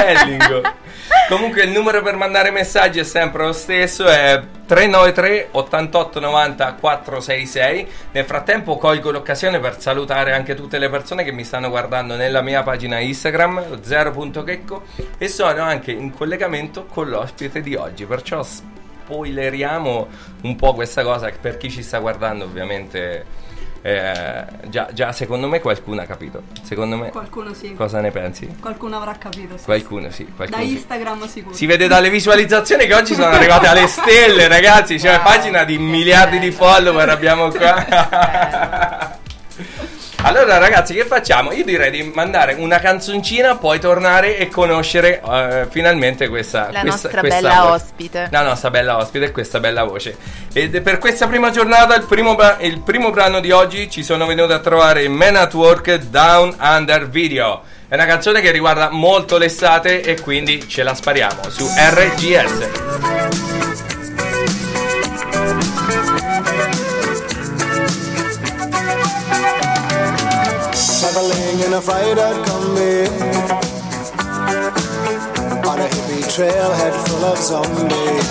Comunque il numero per mandare messaggi è sempre lo stesso, è 393 88 90 466. Nel frattempo colgo l'occasione per salutare anche tutte le persone che mi stanno guardando nella mia pagina Instagram zero.checco e sono anche in collegamento con l'ospite di oggi, perciò spoileriamo un po' questa cosa per chi ci sta guardando. Ovviamente Già secondo me qualcuno ha capito. Secondo me Qualcuno sì. Cosa ne pensi? Qualcuno avrà capito. Sì. Qualcuno sì. Da Instagram sicuro. Si vede dalle visualizzazioni che oggi sono arrivate alle stelle, ragazzi. C'è una pagina di miliardi di follower abbiamo qua. Allora ragazzi, che facciamo? Io direi di mandare una canzoncina, poi tornare e conoscere finalmente questa nostra questa bella voce. ospite. La nostra bella ospite e questa bella voce. Ed per questa prima giornata, il primo brano di oggi, ci sono venuto a trovare Men at Work Down Under Video. È una canzone che riguarda molto l'estate e quindi ce la spariamo su RGS. Traveling in a freighter combi on a hippie trailhead full of zombies.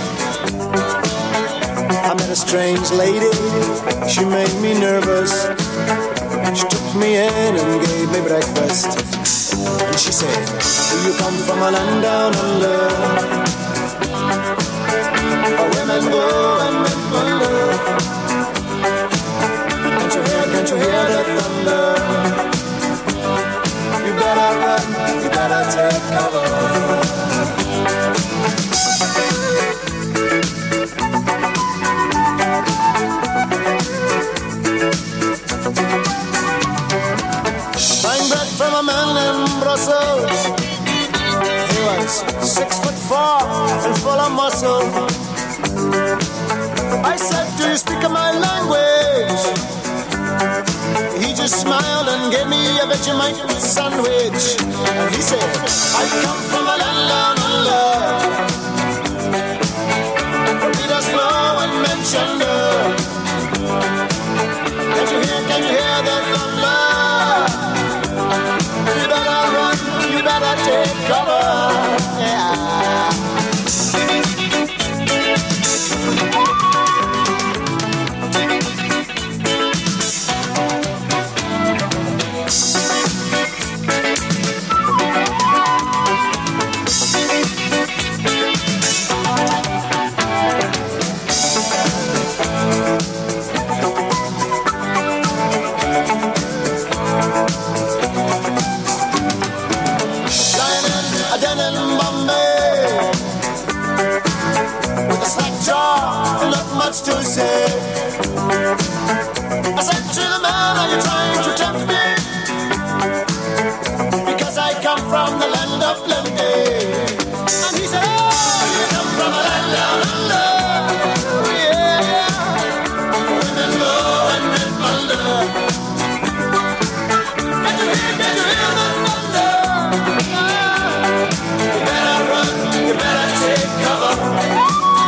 I met a strange lady, she made me nervous. She took me in and gave me breakfast. And she said, do you come from a land down under? Where women go and men wonder. Can't you hear the thunder? You better run, you better take cover. Buying bread from a man in Brussels. He was 6'4" and full of muscle. I said, do you speak my language? He just smiled and gave me a Vegemite sandwich. And he said, I come from a land down under. Leaders flow and men chunder. Can you hear the thunder? You better run, you better take cover. Yeah. To say, I said to the man, are you trying to tempt me? Because I come from the land of plenty. And he said, oh, you come from a land down under. Oh, yeah, women go and men wonder. Can you hear the thunder? You better run, you better take cover.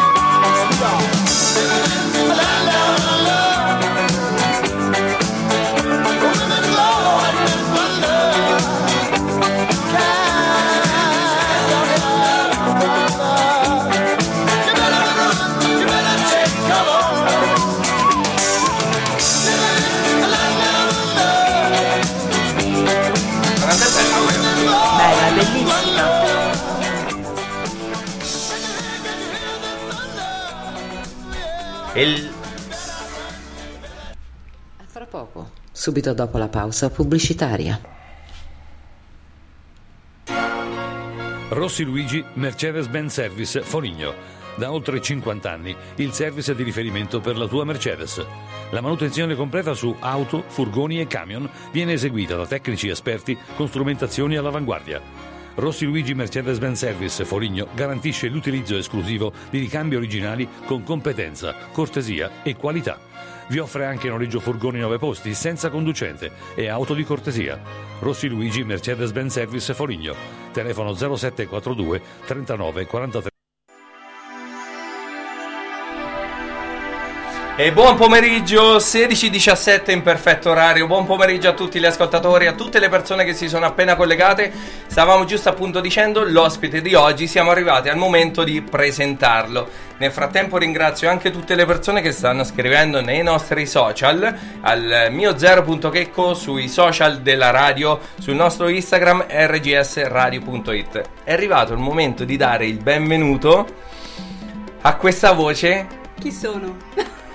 Bella, bellissima. Fra poco, subito dopo la pausa pubblicitaria. Rossi Luigi Mercedes-Benz Service Foligno. Da oltre 50 anni il service di riferimento per la tua Mercedes. La manutenzione completa su auto, furgoni e camion viene eseguita da tecnici esperti con strumentazioni all'avanguardia. Rossi Luigi Mercedes-Benz Service Foligno garantisce l'utilizzo esclusivo di ricambi originali con competenza, cortesia e qualità. Vi offre anche noleggio furgoni 9 posti senza conducente e auto di cortesia. Rossi Luigi Mercedes-Benz Service Foligno. Telefono 0742 39 43. E buon pomeriggio, 16:17 in perfetto orario. Buon pomeriggio a tutti gli ascoltatori, a tutte le persone che si sono appena collegate. Stavamo giusto appunto dicendo l'ospite di oggi, siamo arrivati al momento di presentarlo. Nel frattempo ringrazio anche tutte le persone che stanno scrivendo nei nostri social, al mio zero.checco, sui social della radio, sul nostro Instagram rgsradio.it. È arrivato il momento di dare il benvenuto a questa voce. Chi sono?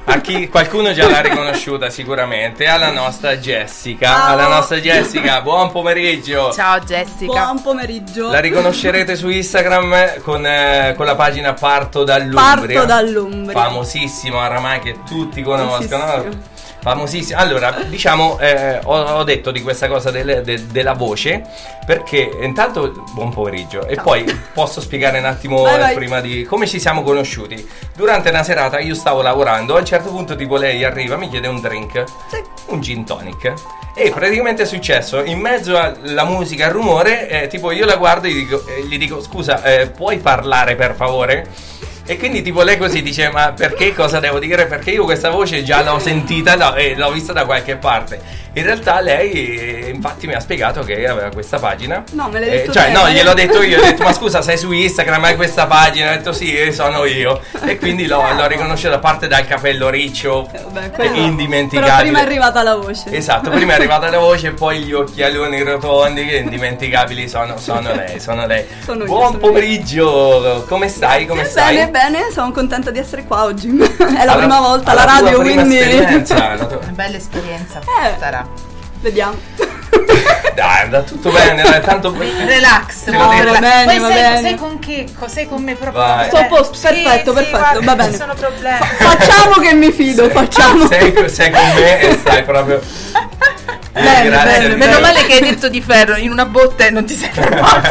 A chi qualcuno già l'ha riconosciuta sicuramente, alla nostra Jessica. Ciao. Alla nostra Jessica, buon pomeriggio. Ciao Jessica. Buon pomeriggio. La riconoscerete su Instagram con la pagina Parto dall'Umbria. Parto dall'Umbria. Famosissimo oramai, che tutti conoscono. Famosissimo. Allora, diciamo, ho detto di questa cosa della voce perché intanto buon pomeriggio. E poi posso spiegare un attimo vai. prima di come ci siamo conosciuti. Durante una serata io stavo lavorando, a un certo punto tipo lei arriva, mi chiede un drink, un gin tonic. E praticamente è successo, in mezzo alla musica, al rumore, tipo io la guardo e gli dico scusa, puoi parlare per favore? E quindi tipo lei così dice ma perché, cosa devo dire? Perché io questa voce già l'ho sentita e l'ho vista da qualche parte. In realtà lei infatti mi ha spiegato che aveva questa pagina. No, me l'hai detto cioè te, no, gliel'ho detto io, ho detto ma scusa sei su Instagram, hai questa pagina? Ho detto sì, sono io. E quindi l'ho riconosciuto, a parte dal capello riccio, indimenticabile. Però prima è arrivata la voce. Esatto, prima è arrivata la voce e poi gli occhialoni rotondi che indimenticabili sono lei. Sono Buon io. pomeriggio, come stai? Come stai? Bene, sono contenta di essere qua oggi. È la prima volta alla radio, quindi esperienza, Una bella esperienza. Sarà. Vediamo. Dai, andrà tutto bene, dai, tanto Relax. Va bene, va bene. Sei con chi? Sei con me proprio? Vai. Sto a posto, perfetto, perfetto, va bene. Non sono problemi. Facciamo che mi fido, facciamo. Sei con me e stai proprio. Bene, bene. Meno male che hai detto di ferro in una botte e non ti sei fermato.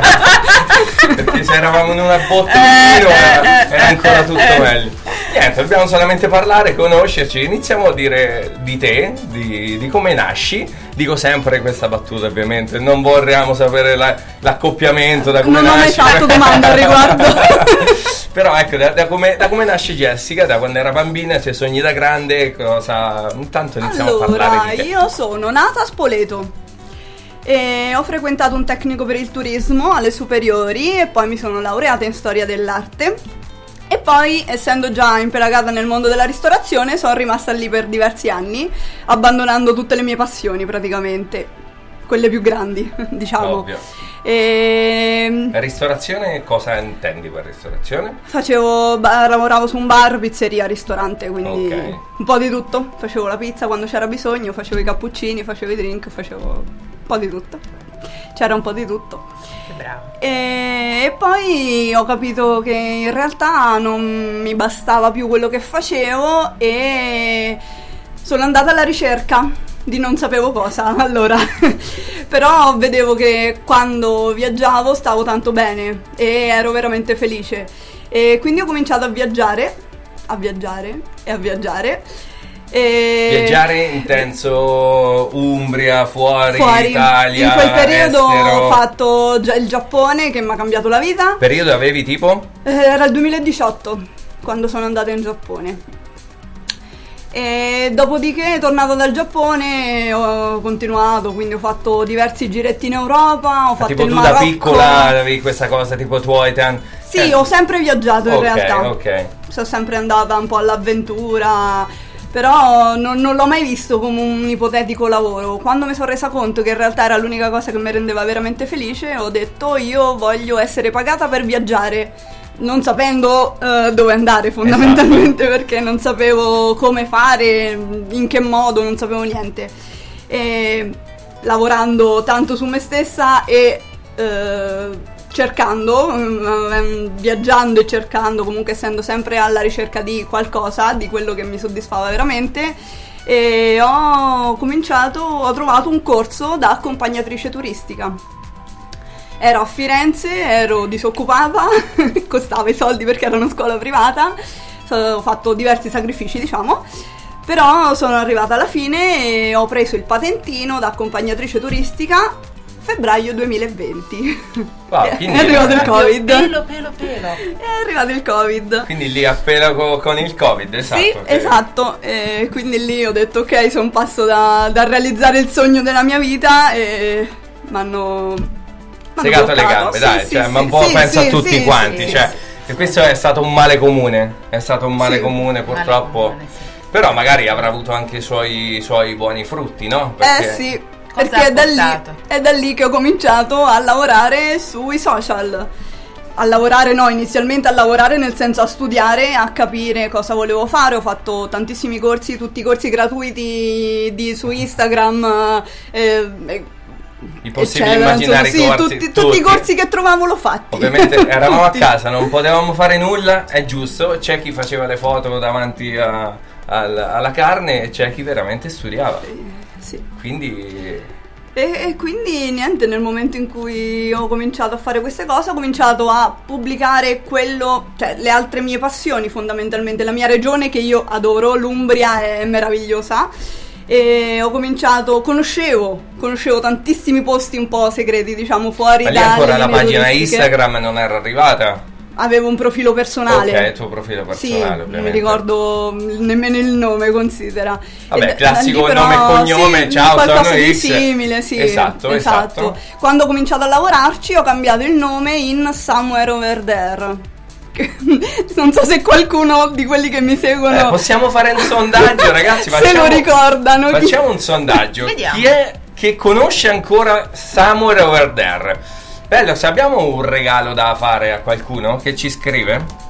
Perché se eravamo in una botte di tiro era ancora tutto meglio. Niente, dobbiamo solamente parlare, conoscerci. Iniziamo a dire di te, di come nasci. Dico sempre questa battuta, ovviamente. Non vorremmo sapere l'accoppiamento, da come nasci. Non ho mai fatto domanda al riguardo. Però ecco, da come nasce Jessica, da quando era bambina, i suoi sogni da grande, cosa. Intanto iniziamo a parlare di te. Io sono nata a Spoleto e ho frequentato un tecnico per il turismo alle superiori e poi mi sono laureata in storia dell'arte. E poi, essendo già impelagata nel mondo della ristorazione, sono rimasta lì per diversi anni, abbandonando tutte le mie passioni praticamente, quelle più grandi, diciamo. Ovvio. Ristorazione, cosa intendi per ristorazione? Lavoravo su un bar, pizzeria, ristorante, quindi un po' di tutto. Facevo la pizza quando c'era bisogno, facevo i cappuccini, facevo i drink, facevo un po' di tutto. C'era un po' di tutto. Che bravo. E poi ho capito che in realtà non mi bastava più quello che facevo e sono andata alla ricerca di non sapevo cosa allora. Però vedevo che quando viaggiavo stavo tanto bene e ero veramente felice e quindi ho cominciato a viaggiare. Viaggiare intenso Umbria, fuori Italia. In quel periodo estero. ho fatto il Giappone che mi ha cambiato la vita. Periodo avevi tipo? Era il 2018 quando sono andata in Giappone. E dopodiché, tornato dal Giappone, ho continuato, quindi ho fatto diversi giretti in Europa, ho fatto tipo il tu Marocco. da piccola avevi questa cosa tipo tuoi Sì, ho sempre viaggiato in realtà. Ok. Sono sempre andata un po' all'avventura, però non l'ho mai visto come un ipotetico lavoro. Quando mi sono resa conto che in realtà era l'unica cosa che mi rendeva veramente felice, ho detto io voglio essere pagata per viaggiare, non sapendo dove andare fondamentalmente, perché non sapevo come fare, in che modo, non sapevo niente. E lavorando tanto su me stessa e cercando, viaggiando e cercando, comunque essendo sempre alla ricerca di qualcosa, di quello che mi soddisfava veramente, e ho trovato un corso da accompagnatrice turistica. Ero a Firenze, ero disoccupata, costava i soldi perché era una scuola privata, ho fatto diversi sacrifici, diciamo, però sono arrivata alla fine e ho preso il patentino da accompagnatrice turistica febbraio 2020. Wow, è arrivato il Covid. Pelo. È arrivato il Covid. Quindi lì appena con il Covid, esatto. Sì, esatto. E quindi lì ho detto ok, sono un passo da realizzare il sogno della mia vita e m'hanno segato le gambe, dai, cioè, ma un po' penso a tutti quanti, cioè, che questo è stato un male comune, comune purtroppo, però magari avrà avuto anche i suoi buoni frutti, no? Perché sì, perché è da lì che ho cominciato a lavorare sui social. a lavorare, no, inizialmente a lavorare nel senso a studiare, a capire cosa volevo fare. Ho fatto tantissimi corsi, tutti i corsi gratuiti su Instagram, i possibili eccetera, immaginari insomma, sì, corsi, tutti i corsi che trovavo l'ho fatti. Ovviamente eravamo Tutti. a casa, non potevamo fare nulla, è giusto. C'è chi faceva le foto davanti alla carne e c'è chi veramente studiava. Sì. Quindi E quindi niente, nel momento in cui ho cominciato a fare queste cose, ho cominciato a pubblicare cioè le altre mie passioni, fondamentalmente la mia regione che io adoro, l'Umbria è meravigliosa. E ho cominciato, conoscevo tantissimi posti un po' segreti, diciamo, fuori ma lì dalle ancora la linee pagina turistiche. Instagram non era arrivata. Avevo un profilo personale. Ok, il tuo profilo personale, sì, ovviamente. non mi ricordo nemmeno il nome, considera. Vabbè, E classico da lì nome e però, cognome, sì, ciao, qualcosa sono di X. simile, sì. Esatto. Quando ho cominciato a lavorarci ho cambiato il nome in Somewhere Over There. Non so se qualcuno di quelli che mi seguono possiamo fare un sondaggio, ragazzi. se lo ricordano. Facciamo un sondaggio. Vediamo. Chi è che conosce ancora Somewhere Over There? Bello, se abbiamo un regalo da fare a qualcuno che ci scrive.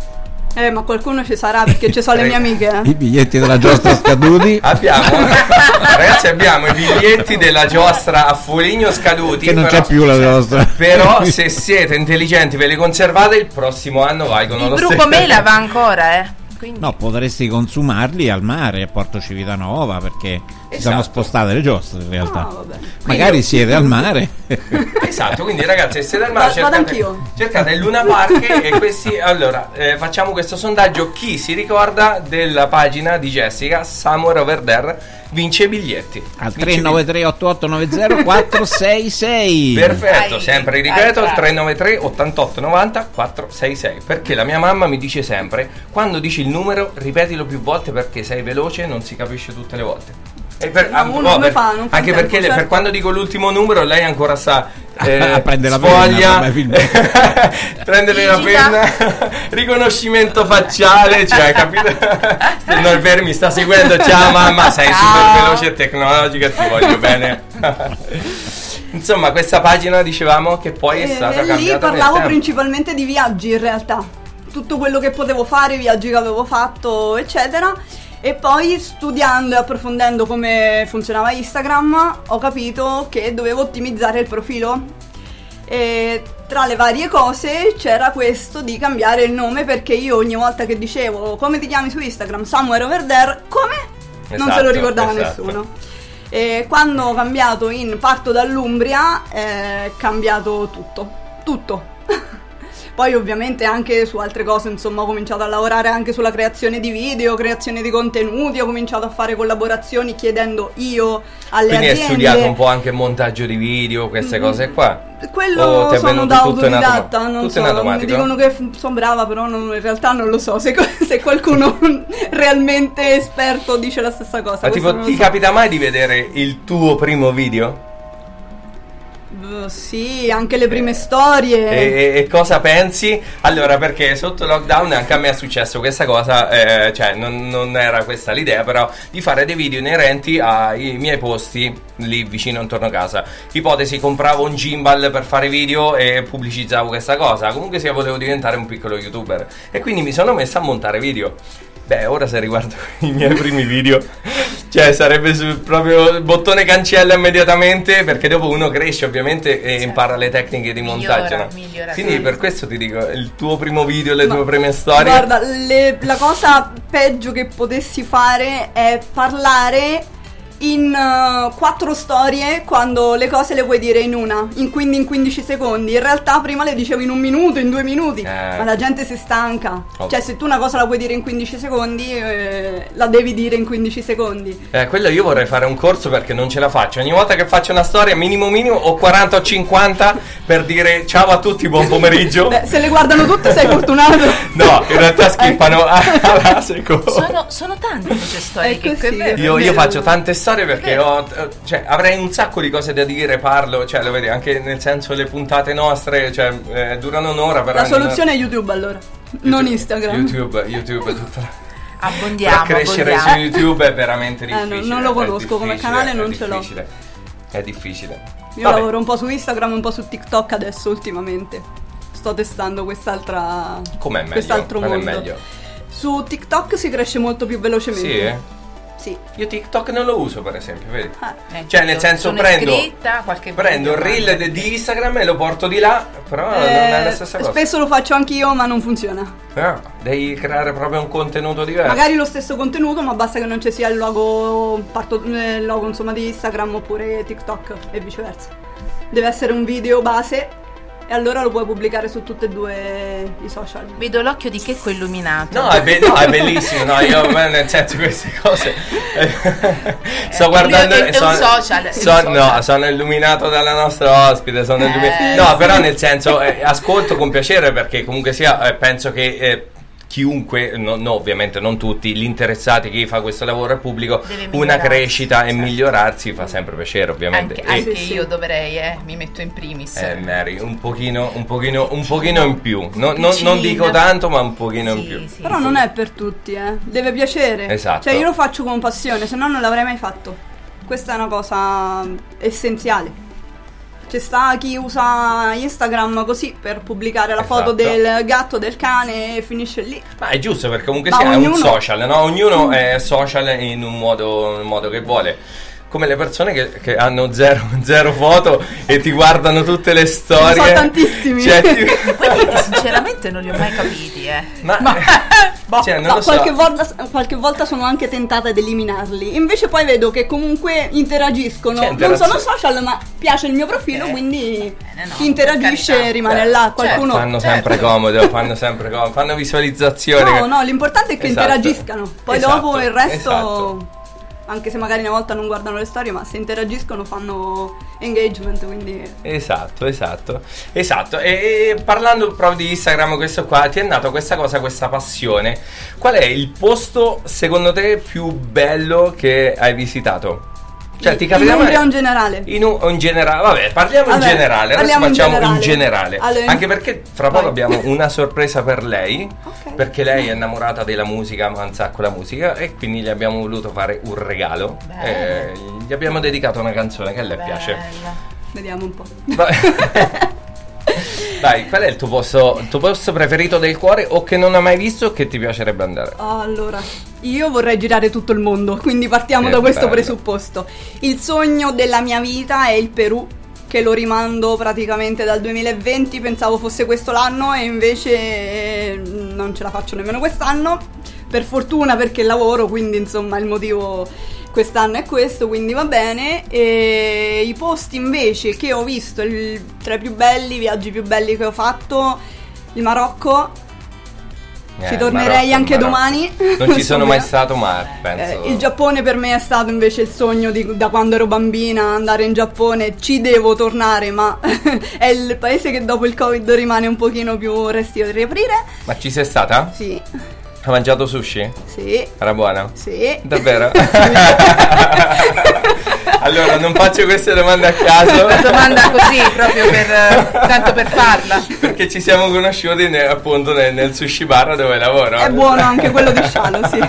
Ma qualcuno ci sarà perché ci sono le mie amiche. I biglietti della giostra scaduti. Ragazzi, abbiamo i biglietti della giostra a Foligno scaduti. Che non c'è più la giostra. Però se siete intelligenti ve li conservate, il prossimo anno valgono Il lo Bruco stesso. Mela va ancora, quindi. No, potresti consumarli al mare a Porto Civitanova perché si sono Esatto. spostate le giostre in realtà. Vabbè. Magari siete al mare. Esatto, quindi ragazzi, se siete al mare Vado anch'io. cercate il Luna Park e questi. Allora, facciamo questo sondaggio. Chi si ricorda della pagina di Jessica Somewhere Over There vince i biglietti Al 393 8890 466. Perfetto, sempre ripeto, il 393 88 90 466. Perché la mia mamma mi dice sempre: quando dici il numero ripetilo più volte perché sei veloce e non si capisce tutte le volte. E non fa anche tempo, perché certo. per quando dico l'ultimo numero lei ancora sta a prendere la sfoglia, penna, prendere la penna, riconoscimento facciale, cioè, capito? No, è vero, mi sta seguendo. Ciao mamma, sei super veloce e tecnologica, ti voglio bene. Insomma, questa pagina dicevamo che poi è stata cambiata. Lì nel parlavo tempo. principalmente di viaggi in realtà. Tutto quello che potevo fare, i viaggi che avevo fatto, eccetera. E poi studiando e approfondendo come funzionava Instagram ho capito che dovevo ottimizzare il profilo e tra le varie cose c'era questo di cambiare il nome, perché io ogni volta che dicevo come ti chiami su Instagram, Somewhere Over There, come? Non se lo ricordava nessuno. E quando ho cambiato in Parto dall'Umbria è cambiato tutto. Poi ovviamente anche su altre cose, insomma, ho cominciato a lavorare anche sulla creazione di video, creazione di contenuti, ho cominciato a fare collaborazioni chiedendo io alle Quindi aziende. hai studiato un po' anche montaggio di video, queste cose qua? Quello ti è sono venuto da tutto in autodidatta, non tutto in so, mi automatico? dicono che sono brava, però in realtà non lo so, se qualcuno realmente esperto dice la stessa cosa. Ma tipo, ti capita mai di vedere il tuo primo video? Sì, anche le prime storie. E cosa pensi? Allora, perché sotto lockdown anche a me è successo questa cosa, cioè non era questa l'idea, però di fare dei video inerenti ai miei posti lì vicino intorno a casa. Ipotesi, compravo un gimbal per fare video e pubblicizzavo questa cosa. Comunque sia, volevo diventare un piccolo youtuber e quindi mi sono messo a montare video. Beh, ora se riguardo i miei primi video, cioè sarebbe proprio il bottone cancella immediatamente, perché dopo uno cresce ovviamente e impara le tecniche di montaggio, no? Quindi per questo ti dico, il tuo primo video, le tue prime storie. Guarda, la cosa peggio che potessi fare è parlare in 4 storie quando le cose le puoi dire in una, quindi in 15 secondi. In realtà prima le dicevo in 1 minuto, in 2 minuti, ma la gente si stanca. Cioè, se tu una cosa la puoi dire in 15 secondi, la devi dire in 15 secondi. Quello io vorrei fare un corso, perché non ce la faccio. Ogni volta che faccio una storia, minimo o 40 o 50 per dire ciao a tutti, buon pomeriggio. Beh, se le guardano tutte sei fortunato. No, in realtà skippano alla seconda. Sono tante queste storie che è vero. Io faccio tante storie perché cioè, avrei un sacco di cose da dire, parlo, cioè lo vedi anche nel senso, le puntate nostre, cioè durano un'ora, però La soluzione è YouTube, allora, non Instagram. YouTube è tutta. Abbondiamo. Per crescere su YouTube è veramente difficile. Non lo conosco come canale, non ce l'ho. È difficile. Io lavoro un po' su Instagram, un po' su TikTok adesso ultimamente. sto testando quest'altro Non mondo. è meglio? Su TikTok si cresce molto più velocemente. Sì? Sì. Io TikTok non lo uso, per esempio, vedi? Cioè, nel senso, sono iscritta, prendo il reel di Instagram e lo porto di là, però non è la stessa cosa. Spesso lo faccio anch'io, ma non funziona. Devi creare proprio un contenuto diverso. Magari lo stesso contenuto, ma basta che non ci sia il logo insomma di Instagram oppure TikTok e viceversa. Deve essere un video base e allora lo puoi pubblicare su tutti e due i social. Vedo l'occhio di Checco illuminato. No, è bellissimo. No, io nel senso queste cose sto guardando. È un social. No, sono illuminato dalla nostra ospite. No, però nel senso ascolto con piacere, perché comunque sia penso che chiunque, no, ovviamente non tutti, gli interessati, chi fa questo lavoro al pubblico, una crescita e migliorarsi fa sempre piacere, ovviamente. Anche io dovrei, mi metto in primis. Mary, un pochino in più. Non dico tanto, ma un pochino in più. Però non è per tutti, deve piacere. Esatto. Cioè io lo faccio con passione, se no non l'avrei mai fatto. Questa è una cosa essenziale. C'è sta chi usa Instagram così per pubblicare la foto del gatto, del cane e finisce lì. Ma è giusto, perché comunque sia un social, no? Ognuno è social in un modo che vuole. Come le persone che hanno zero foto e ti guardano tutte le storie. Sono tantissimi. Quelli sinceramente non li ho mai capiti, non lo so. Qualche volta sono anche tentata ad eliminarli. Invece poi vedo che comunque interagiscono. Non sono social, ma piace il mio profilo, quindi chi interagisce rimane là. Qualcuno fanno sempre comodo, fanno visualizzazioni. No, l'importante è che interagiscano. Poi dopo il resto anche se magari una volta non guardano le storie, ma se interagiscono fanno engagement, quindi esatto. E parlando proprio di Instagram, questo qua, ti è nata questa passione. Qual è il posto secondo te più bello che hai visitato? Cioè, ti capita in Umbria o in generale? In generale, vabbè, parliamo in generale. Adesso facciamo in generale. Allora, anche perché fra poco abbiamo una sorpresa per lei. Okay. Perché lei è innamorata della musica, ama un sacco la musica, e quindi gli abbiamo voluto fare un regalo. Gli abbiamo dedicato una canzone che a lei piace. Vediamo un po'. Dai, qual è il tuo posto preferito del cuore, o che non hai mai visto o che ti piacerebbe andare? Allora, io vorrei girare tutto il mondo, quindi partiamo da questo presupposto. Il sogno della mia vita è il Perù, che lo rimando praticamente dal 2020, pensavo fosse questo l'anno e invece non ce la faccio nemmeno quest'anno, per fortuna, perché lavoro, quindi insomma il motivo quest'anno è questo, quindi va bene. E i posti invece che ho visto, tra i più belli, i viaggi più belli che ho fatto, il Marocco. Ci tornerei anche domani. Non ci sono mai stato, ma penso. Il Giappone per me è stato invece il sogno da quando ero bambina, andare in Giappone. Ci devo tornare, ma è il paese che dopo il Covid rimane un pochino più restio di riaprire. Ma ci sei stata? Sì. Hai mangiato sushi? Sì. Era buona? Sì. Davvero? Allora, non faccio queste domande a caso. Una domanda così, proprio tanto per farla. Perché ci siamo conosciuti appunto nel sushi bar dove lavoro. È buono anche quello di Scialo, sì.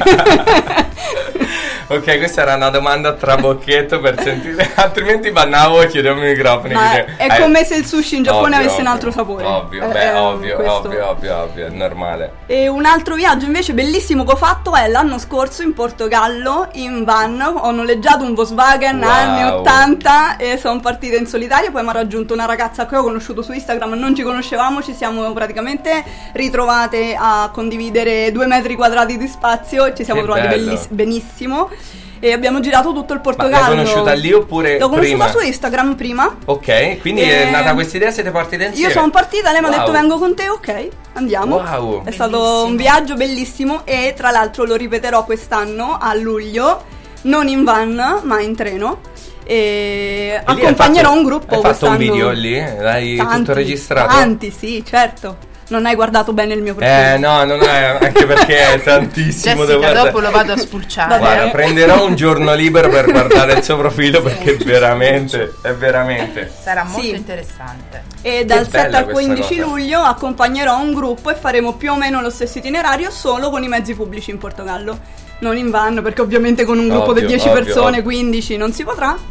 Ok, questa era una domanda a trabocchetto per sentire, altrimenti bannavo e chiudevo i microfoni. Ma è come se il sushi in Giappone avesse un altro sapore. Ovvio, è normale. E un altro viaggio invece bellissimo che ho fatto è l'anno scorso in Portogallo, in van. Ho noleggiato un Volkswagen anni 80 e sono partita in solitaria. Poi mi ha raggiunto una ragazza che ho conosciuto su Instagram, non ci conoscevamo, ci siamo praticamente ritrovate a condividere 2 metri quadrati di spazio e ci siamo trovati benissimo. E abbiamo girato tutto il Portogallo. Ma l'hai conosciuta lì oppure l'ho prima? conosciuta su Instagram prima. Ok, quindi è nata questa idea, siete partite insieme? Io sono partita, lei mi ha detto vengo con te, ok, andiamo. Wow. È stato un viaggio bellissimo e tra l'altro lo ripeterò quest'anno a luglio, non in van ma in treno. E accompagnerò un gruppo quest'anno. Hai fatto un video lì? L'hai tutto registrato? Tanti, sì, certo. Non hai guardato bene il mio profilo. No, non è, anche perché è tantissimo. Jessica, dopo lo vado a spulciare. Guarda, prenderò un giorno libero per guardare il suo profilo, perché è veramente sarà molto interessante. E dal 7 al 15 luglio accompagnerò un gruppo e faremo più o meno lo stesso itinerario, solo con i mezzi pubblici in Portogallo. Non in van, perché ovviamente con un gruppo di 10 persone, 15 non si potrà.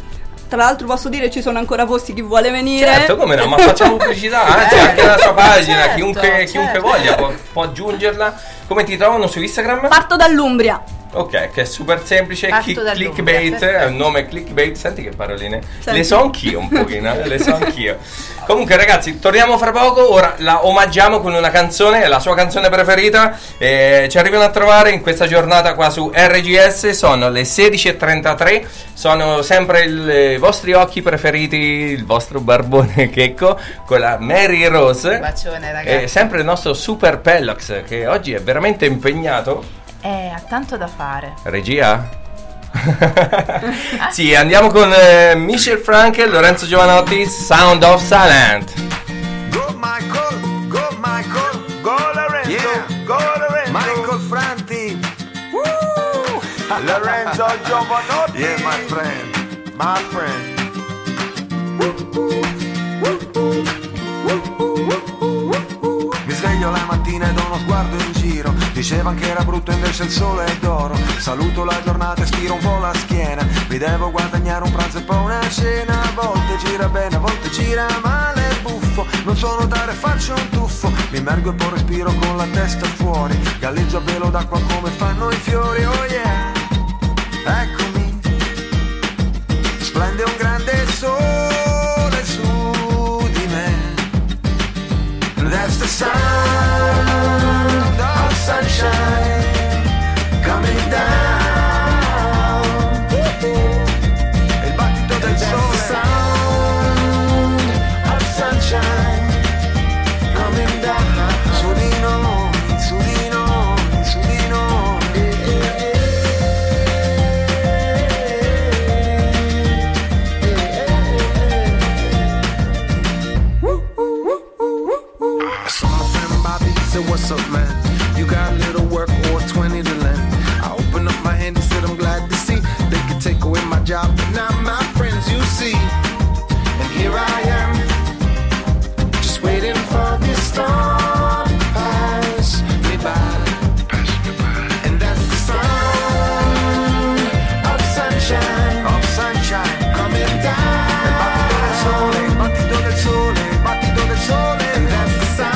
Tra l'altro posso dire ci sono ancora posti, chi vuole venire. Certo, come no, ma facciamo pubblicità, anzi anche la sua pagina, chiunque voglia può aggiungerla. Come ti trovano su Instagram? Parto dall'Umbria. Ok, che è super semplice, clickbait, è un nome clickbait, senti che paroline, Senti. le so anch'io un pochino, le so anch'io. Comunque ragazzi, torniamo fra poco, ora la omaggiamo con una canzone, la sua canzone preferita, ci arrivano a trovare in questa giornata qua su RGS, sono le 16:33, sono sempre i vostri occhi preferiti, il vostro barbone Checco, con la Mary Rose, Bacione, ragazzi. e sempre il nostro Super Pellox, che oggi è veramente impegnato. Ha tanto da fare. Regia? Sì, andiamo con Michel Frankel, Lorenzo Giovanotti, Sound of Silent. Go Michael, go Lorenzo, yeah. Go Lorenzo, Michael Franti, Lorenzo Giovanotti, yeah, my friend. Mi sveglio la mattina e do uno sguardo in giro. Dicevano che era brutto, invece il sole è d'oro. Saluto la giornata e stiro un po' la schiena. Mi devo guadagnare un pranzo e poi una cena. A volte gira bene, a volte gira male, buffo. Non so nuotare, faccio un tuffo. Mi immergo e poi respiro con la testa fuori. Galleggio a velo d'acqua come fanno i fiori. Oh yeah, eccomi. Splende un grande sole su di me. That's the sound of sunshine coming down. Il battito del sole. Sound of sunshine coming down. Su di noi, su di noi, su di noi. Said, what's up, man? You got a little work or 20 to lend. I opened up my hand and said, I'm glad to see they could take away my job, but not my friends, you see. And here I am, just waiting for this storm to pass me by. And that's the sound of sunshine coming down. Il battito del sole, il battito del sole, il battito del sole. And that's the sound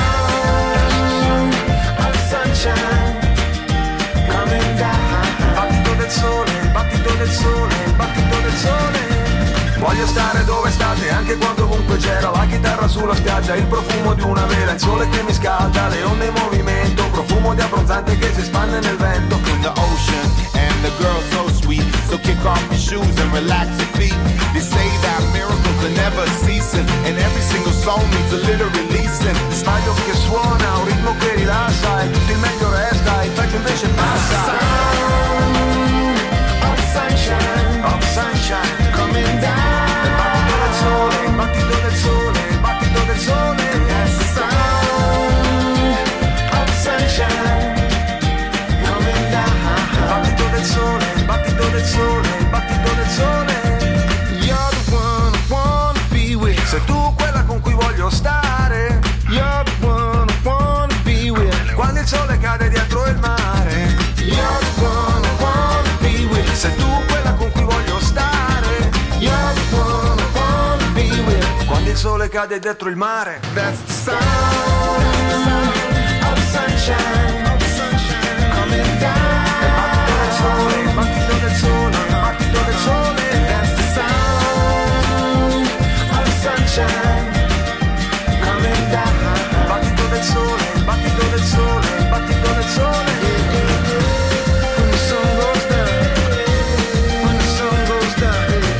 coming down. Battito del sole, battito del sole, battito del sole. Voglio stare dove state, anche quando ovunque c'era la chitarra sulla spiaggia, il profumo di una vela, il sole che mi scalda, le onde in movimento, profumo di abbronzante che si espande nel vento. In the ocean, and the girl so sweet, so kick off your shoes and relax your feet. They say that miracles are never ceasing, and every single song needs a little releasing. Il stadio che suona, un ritmo che rilassa, e tutto il meglio resta, il peggio invece passa. Of sunshine coming down. Il battito del sole, il battito del sole, il battito del sole. That's the sound of sunshine coming down. Il battito del sole, il battito del sole, il battito del sole. You're the one I wanna be with. Sei tu quella con cui voglio stare. You're the one I wanna be with. Quando il sole cade dietro il mare. You're the one I wanna be with. Sei tu quella con cui voglio stare. You're the one I wanna be with. Quando il sole cade dietro il mare. That's the sound of sunshine coming down. Il battito del sole, il battito del sole, il battito del sole. That's the sound of sunshine coming down. Il battito del sole, il battito del sole, il battito del sole. When the sun goes down, when the sun goes down.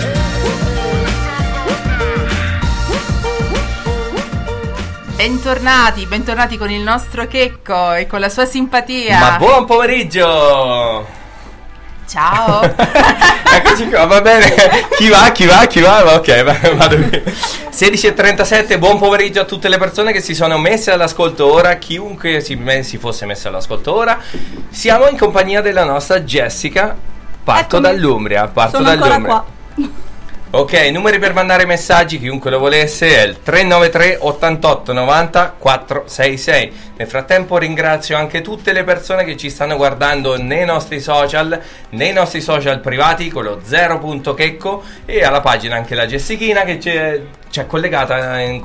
Bentornati con il nostro Checco e con la sua simpatia. Ma buon pomeriggio! Ciao! Eccoci qua, va bene. Chi va? Ok, vado qui. 16:37, buon pomeriggio a tutte le persone che si sono messe all'ascolto ora. Chiunque si fosse messo all'ascolto ora. Siamo in compagnia della nostra Jessica. Parto Eccomi. dall'Umbria. Sono ancora qua. Ok, numeri per mandare messaggi, chiunque lo volesse, è il 393 88 90 466. Nel frattempo ringrazio anche tutte le persone che ci stanno guardando nei nostri social privati con lo zero.checco, e alla pagina anche la Jessichina che c'è collegata in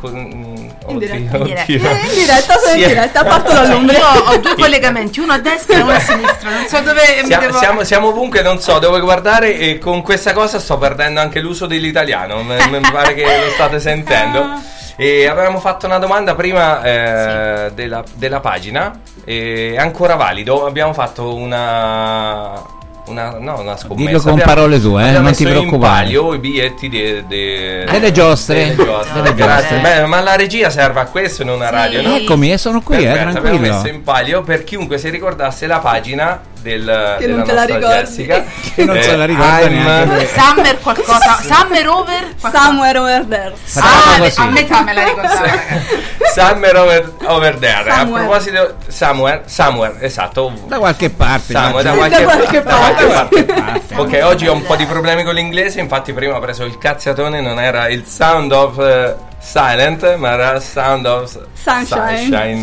diretta, parto dall'ombra. Io ho due collegamenti, uno a destra e uno a sinistra, non so dove siamo ovunque, non so dove guardare, e con questa cosa sto perdendo anche l'uso dell'italiano, mi pare che lo state sentendo. E avevamo fatto una domanda prima della pagina, è ancora valido. Abbiamo fatto una scommessa. Dillo con parole tue, non ti preoccupare. In palio i biglietti delle giostre. Grazie. Beh, ma la regia serve a questo in una radio, no? Eccomi, sono qui, tranquillo. Abbiamo messo in palio per chiunque si ricordasse la pagina della nostra Jessica, che non se la ricorda neanche. Summer qualcosa, Summer over Somewhere over there. A metà me la ricordavo. Summer over there. A proposito, somewhere, esatto. Da qualche parte. Da qualche parte. Ok, oggi ho un po' di problemi con l'inglese, infatti prima ho preso il cazziatone, non era il sound of silent, ma era sound of sunshine.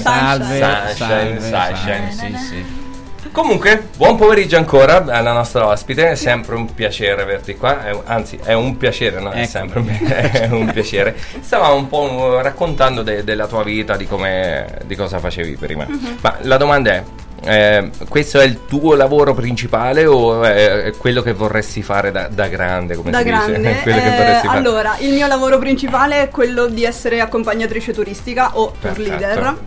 Sunshine. Sì. Comunque, buon pomeriggio ancora alla nostra ospite, è sempre un piacere averti qua, anzi è un piacere, no? È sempre un piacere. Stavamo un po' raccontando della tua vita, di cosa facevi prima. Ma la domanda è, questo è il tuo lavoro principale o è quello che vorresti fare da grande? Come da si grande? Dice? Quello che vorresti fare. Allora, il mio lavoro principale è quello di essere accompagnatrice turistica o tour leader.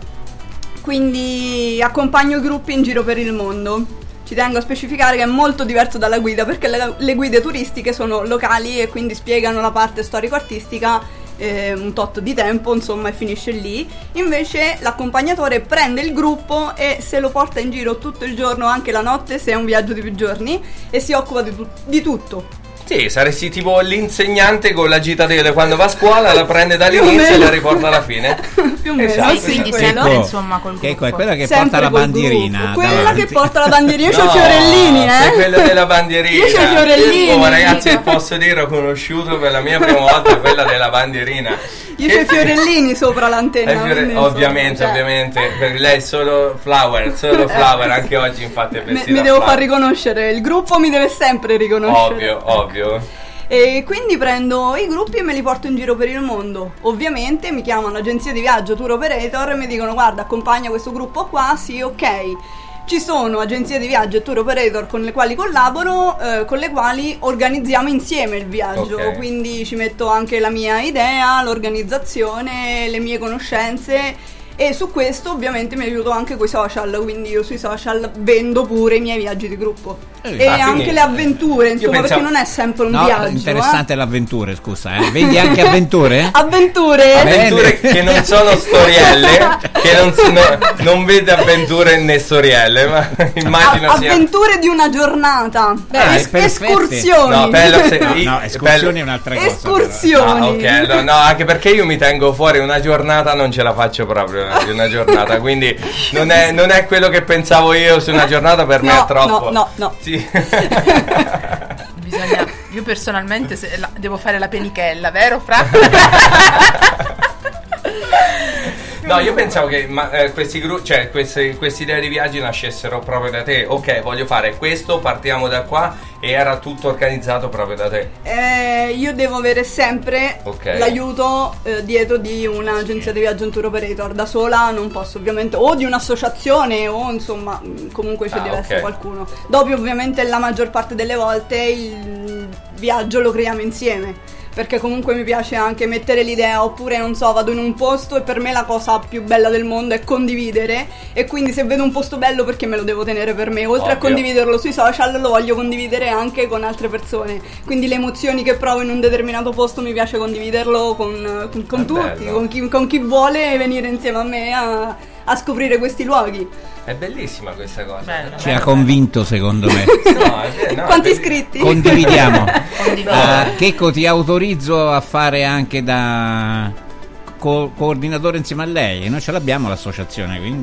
Quindi accompagno gruppi in giro per il mondo. Ci tengo a specificare che è molto diverso dalla guida, perché le guide turistiche sono locali e quindi spiegano la parte storico-artistica un tot di tempo, insomma, e finisce lì. Invece l'accompagnatore prende il gruppo e se lo porta in giro tutto il giorno, anche la notte se è un viaggio di più giorni, e si occupa di tutto. Sì, saresti tipo l'insegnante con la gita quando va a scuola, la prende dall'inizio e la riporta alla fine. Più o meno. Esatto, quindi sempre insomma col gruppo. Ecco, è quella che sempre porta la bandierina. Quella che porta la bandierina. Io c'ho i fiorellini, sei quello della bandierina. Io c'ho i fiorellini. Oh, ragazzi, posso dire, ho conosciuto per la mia prima volta quella della bandierina. Io c'ho i fiorellini sopra l'antenna. Ovviamente, per lei solo flower, anche oggi infatti è vestita. Mi devo far riconoscere, il gruppo mi deve sempre riconoscere. Ovvio. E quindi prendo i gruppi e me li porto in giro per il mondo. Ovviamente mi chiamano agenzia di viaggio, tour operator, e mi dicono: guarda, accompagna questo gruppo qua. Sì, ok. Ci sono agenzie di viaggio e tour operator con le quali collaboro, con le quali organizziamo insieme il viaggio. Okay. Quindi ci metto anche la mia idea, l'organizzazione, le mie conoscenze. E su questo ovviamente mi aiuto anche coi social, quindi io sui social vendo pure i miei viaggi di gruppo. E anche le avventure, insomma, perché non è sempre un viaggio. Interessante l'avventure, scusa, Vendi anche avventure? Avventure che non sono storielle, che non vede avventure né storielle, ma immagino sia avventure di una giornata. Escursioni. No, escursioni è un'altra cosa. Escursioni. No, anche perché io mi tengo fuori una giornata, non ce la faccio proprio di una giornata, quindi non è quello che pensavo io su una giornata, per me è troppo. No. Sì. Io personalmente devo fare la penichella, vero Fra? No, io pensavo che questi queste idee di viaggi nascessero proprio da te. Ok, voglio fare questo, partiamo da qua, e era tutto organizzato proprio da te. Io devo avere sempre l'aiuto dietro di un'agenzia di viaggio, un tour operator. Da sola non posso, ovviamente, o di un'associazione, o insomma comunque ci deve essere qualcuno. Dopo ovviamente la maggior parte delle volte il viaggio lo creiamo insieme, perché comunque mi piace anche mettere l'idea, oppure non so, vado in un posto e per me la cosa più bella del mondo è condividere, e quindi se vedo un posto bello, perché me lo devo tenere per me, oltre a condividerlo sui social, lo voglio condividere anche con altre persone. Quindi le emozioni che provo in un determinato posto mi piace condividerlo con tutti, con chi vuole venire insieme a me a scoprire questi luoghi. È bellissima questa cosa. Ci ha convinto, secondo me. Quanti iscritti? Condividiamo. Checco, ti autorizzo a fare anche da coordinatore insieme a lei. Noi ce l'abbiamo l'associazione, quindi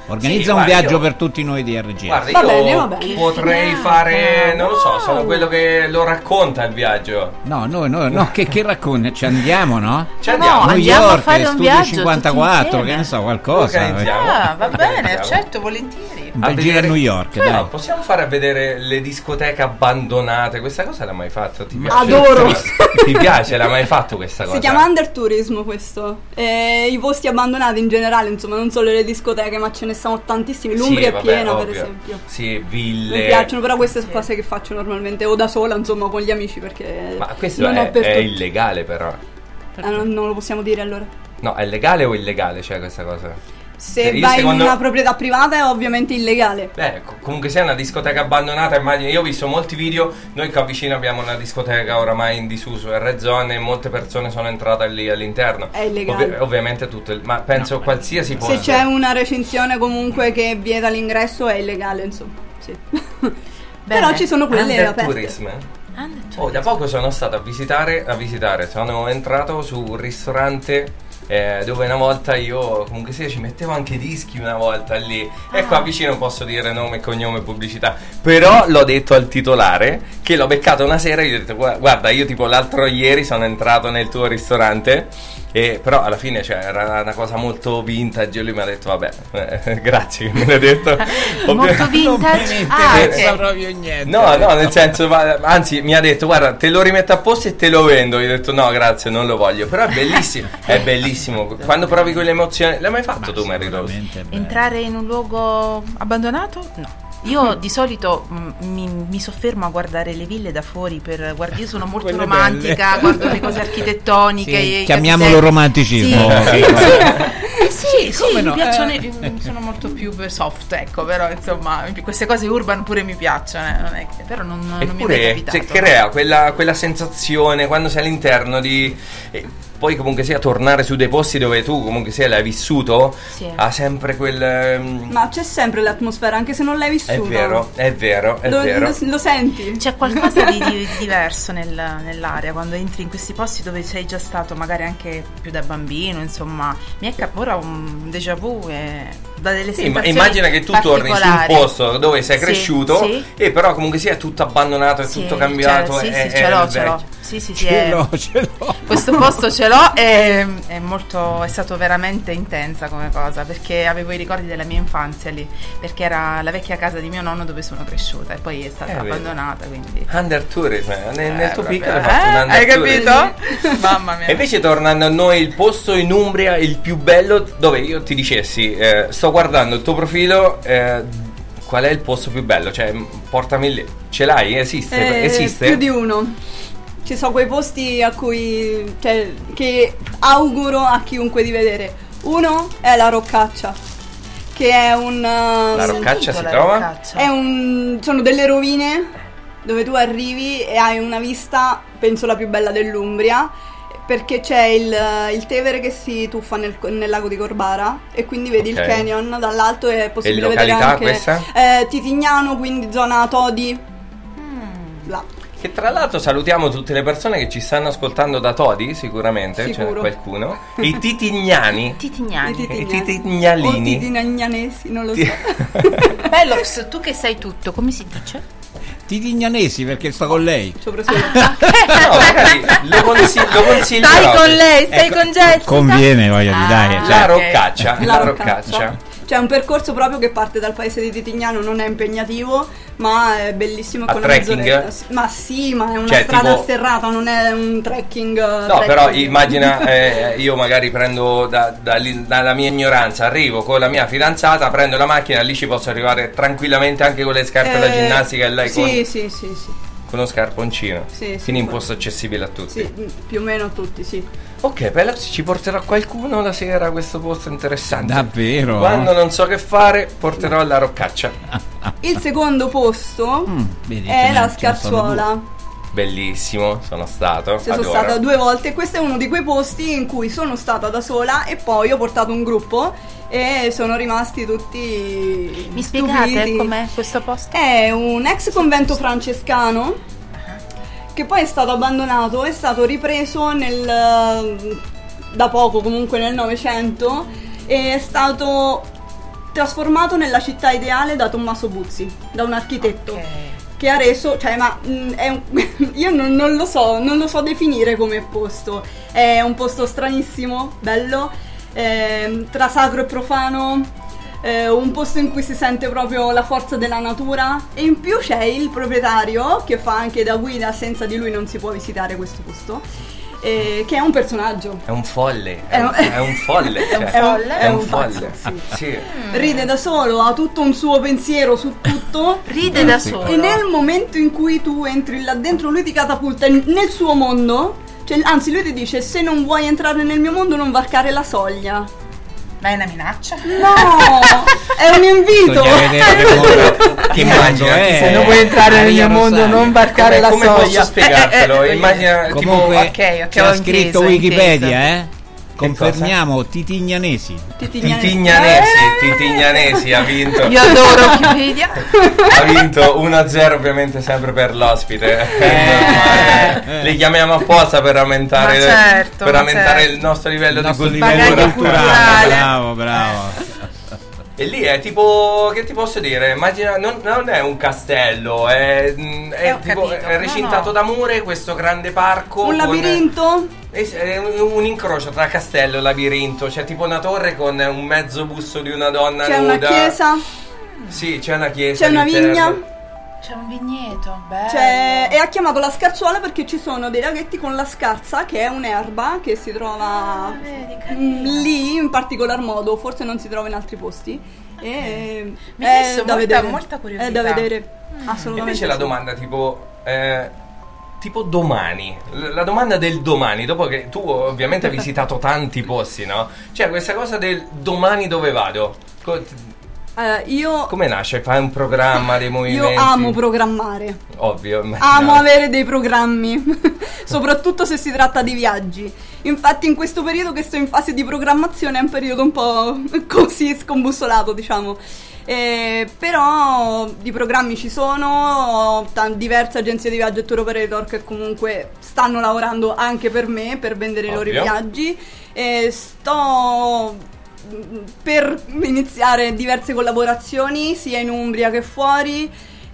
Organizza Sì, un guarda, viaggio io- per tutti noi di RGS. Guarda, io potrei fare, non lo so, sono quello che lo racconta il viaggio. No, che racconta? Ci andiamo, no? Ci andiamo. New andiamo a York, fare un Studio viaggio 54, tutti che ne so, qualcosa. Organizziamo. Va bene, Organizziamo. accetto, volentieri. Un bel giro a New York, No, dai. possiamo fare a vedere le discoteche abbandonate. Questa cosa l'hai mai fatto? Ti piace? Adoro. Ti piace? L'hai mai fatto questa cosa? Si chiama undertourismo questo. I posti abbandonati in generale, insomma, non solo le discoteche, ma ce ne sono tantissimi. L'Umbria Sì, è piena, vabbè, per ovvio. esempio. Sì, ville. Mi piacciono però queste cose che faccio normalmente o da sola, insomma, con gli amici, perché Ma questo non è per tutti. illegale però. Non lo possiamo dire allora. No, è legale o illegale, cioè questa cosa? Se Cioè, io vai secondo- in una proprietà privata è ovviamente illegale. Comunque sia una discoteca abbandonata, immagino. Io ho visto molti video. Noi qua vicino abbiamo una discoteca oramai in disuso, R-Zone, e molte persone sono entrate lì all'interno. È illegale. Ovviamente tutto, ma penso qualsiasi posto. Se c'è una recensione comunque che vieta l'ingresso è illegale, insomma. Sì. Però ci sono quelle aperte. Undertourism. Da poco sono stato a visitare, sono entrato su un ristorante dove una volta io comunque sia ci mettevo anche i dischi una volta lì, e qua vicino posso dire nome, cognome e pubblicità, però l'ho detto al titolare che l'ho beccato una sera e gli ho detto guarda, io tipo l'altro ieri sono entrato nel tuo ristorante, però alla fine era una cosa molto vintage, e lui mi ha detto vabbè, grazie che me l'hai detto. Molto vintage. proprio niente. No, nel senso, anzi mi ha detto guarda, te lo rimetto a posto e te lo vendo. Io ho detto no grazie, non lo voglio. Però è bellissimo, è bellissimo quando provi quell'emozione. L'hai mai fatto tu, Mary Rose? Entrare in un luogo abbandonato? No. Io di solito mi soffermo a guardare le ville da fuori io sono molto Quelle romantica, belle. guardo le cose architettoniche. Sì, chiamiamolo romanticismo. Sì, come mi no? piacciono, sono molto più soft, ecco, però insomma queste cose urban pure mi piacciono, non è che, però non mi è mai Eppure capitato. crea quella sensazione quando sei all'interno di poi comunque sia tornare su dei posti dove tu comunque sia l'hai vissuto, Sì. ha sempre quel Ma c'è sempre l'atmosfera, anche se non l'hai vissuta. è vero. Lo senti? C'è qualcosa di diverso nell'area quando entri in questi posti dove sei già stato magari anche più da bambino, insomma mi è ora un déjà vu da delle Sì, ma sensazioni immagina che tu torni su un particolari. posto dove sei Sì, cioè, sì. e però comunque sia tutto abbandonato, è Sì, tutto cambiato. sì, è ce l'ho. vecchio. Sì, Ce l'ho. Questo posto ce l'ho e è stato veramente intensa come cosa, perché avevo i ricordi della mia infanzia lì, perché era la vecchia casa di mio nonno dove sono cresciuta e poi è stata vedi. abbandonata, quindi Undertourism, nel tuo vabbè. piccolo hai fatto un Hai undertourism. capito? Mamma mia. E invece tornando a noi, il posto in Umbria, il più bello, dove io ti dicessi, sto guardando il tuo profilo, qual è il posto più bello? Cioè, portami lì. Ce l'hai? Esiste? Più di uno. Ci sono quei posti a cui che auguro a chiunque di vedere. Uno è la Roccaccia, che è La Roccaccia si trova? sono delle rovine dove tu arrivi e hai una vista, penso la più bella dell'Umbria, perché c'è il Tevere che si tuffa nel lago di Corbara e quindi vedi Ok. il canyon dall'alto, è possibile E vedere località anche questa? Titignano, quindi zona Todi. Là. Che tra l'altro salutiamo tutte le persone che ci stanno ascoltando da Todi, sicuramente, Sicuro. c'è qualcuno. I titignani. Titignani. I I titignalini. O titignanesi, non lo so. Bellox, tu che sai tutto, come si dice? Titignanesi, perché sto con lei. No, magari lo consiglierò. Stai con lei, stai con Jessica. Conviene, voglio dire, dai. La cioè. Roccaccia. La La Roccaccia. Roccaccia. C'è un percorso proprio che parte dal paese di Titignano, non è impegnativo, ma è bellissimo. A con una trekking? mezz'oretta. Ma sì, ma è una Cioè, strada tipo- sterrata, non è un trekking. No, però immagina, io magari prendo dalla mia ignoranza, arrivo con la mia fidanzata, prendo la macchina, lì ci posso arrivare tranquillamente anche con le scarpe da ginnastica e lei sì. con uno scarponcino. Sì, quindi in posto accessibile a tutti. Sì, più o meno a tutti, sì. Ok, Pelox ci porterà qualcuno la sera a questo posto interessante. Davvero? Quando non so che fare, porterò alla Roccaccia. Il secondo posto vedi, è ce la ne sono Scarzuola. Bellissimo, sono stato. Sono adoro. stata 2 volte. Questo è uno di quei posti in cui sono stata da sola e poi ho portato un gruppo e sono rimasti tutti. Mi spiegate stupiti. com'è questo posto? È un ex convento francescano che poi è stato abbandonato, è stato ripreso da poco, comunque nel Novecento, e è stato trasformato nella città ideale da Tommaso Buzzi, da un architetto che ha reso, cioè io non lo so definire come posto. È un posto stranissimo, bello, tra sacro e profano, un posto in cui si sente proprio la forza della natura, e in più c'è il proprietario che fa anche da guida, senza di lui non si può visitare questo posto, che è un personaggio. È un folle. È un folle. È un folle. Sì. Ride da solo, ha tutto un suo pensiero su tutto. Ride da solo. E nel momento in cui tu entri là dentro, lui ti catapulta nel suo mondo. Cioè, anzi, lui ti dice: se non vuoi entrare nel mio mondo, non varcare la soglia. Ma è una minaccia? No, è un invito. Che immagina? Se non vuoi entrare nel mio mondo, non varcare la come soglia. Come posso spiegartelo? Immagina, comunque, ok, c'è scritto Wikipedia, inglese. Confermiamo, Titignanesi. Titignanesi ha vinto. Io adoro Wikipedia. Ha vinto 1-0, ovviamente sempre per l'ospite. Li chiamiamo apposta per aumentare, il nostro livello di cultura. Bravo. E lì è tipo, che ti posso dire? Immagina, non è un castello, è recintato da mura, questo grande parco. Un labirinto? È un incrocio tra castello e labirinto. C'è tipo una torre con un mezzo busto di una donna nuda. C'è una chiesa? Sì, c'è una chiesa. C'è una vigna? C'è un vigneto, bello. E ha chiamato la scarzuola perché ci sono dei laghetti con la scarza, che è un'erba che si trova lì in particolar modo, forse non si trova in altri posti. Mi è da molta curiosità. È da vedere, assolutamente. Invece la domanda tipo domani, la domanda del domani, dopo che tu ovviamente hai visitato tanti posti, no? Cioè questa cosa del domani dove vado? Io come nasce? Fai un programma dei movimenti? Io amo programmare. Ovvio. Amo avere dei programmi, soprattutto se si tratta di viaggi. Infatti in questo periodo che sto in fase di programmazione è un periodo un po' così scombussolato, diciamo. Però di programmi ci sono, diverse agenzie di viaggio e tour operator che comunque stanno lavorando anche per me, per vendere i loro viaggi. Sto per iniziare diverse collaborazioni sia in Umbria che fuori,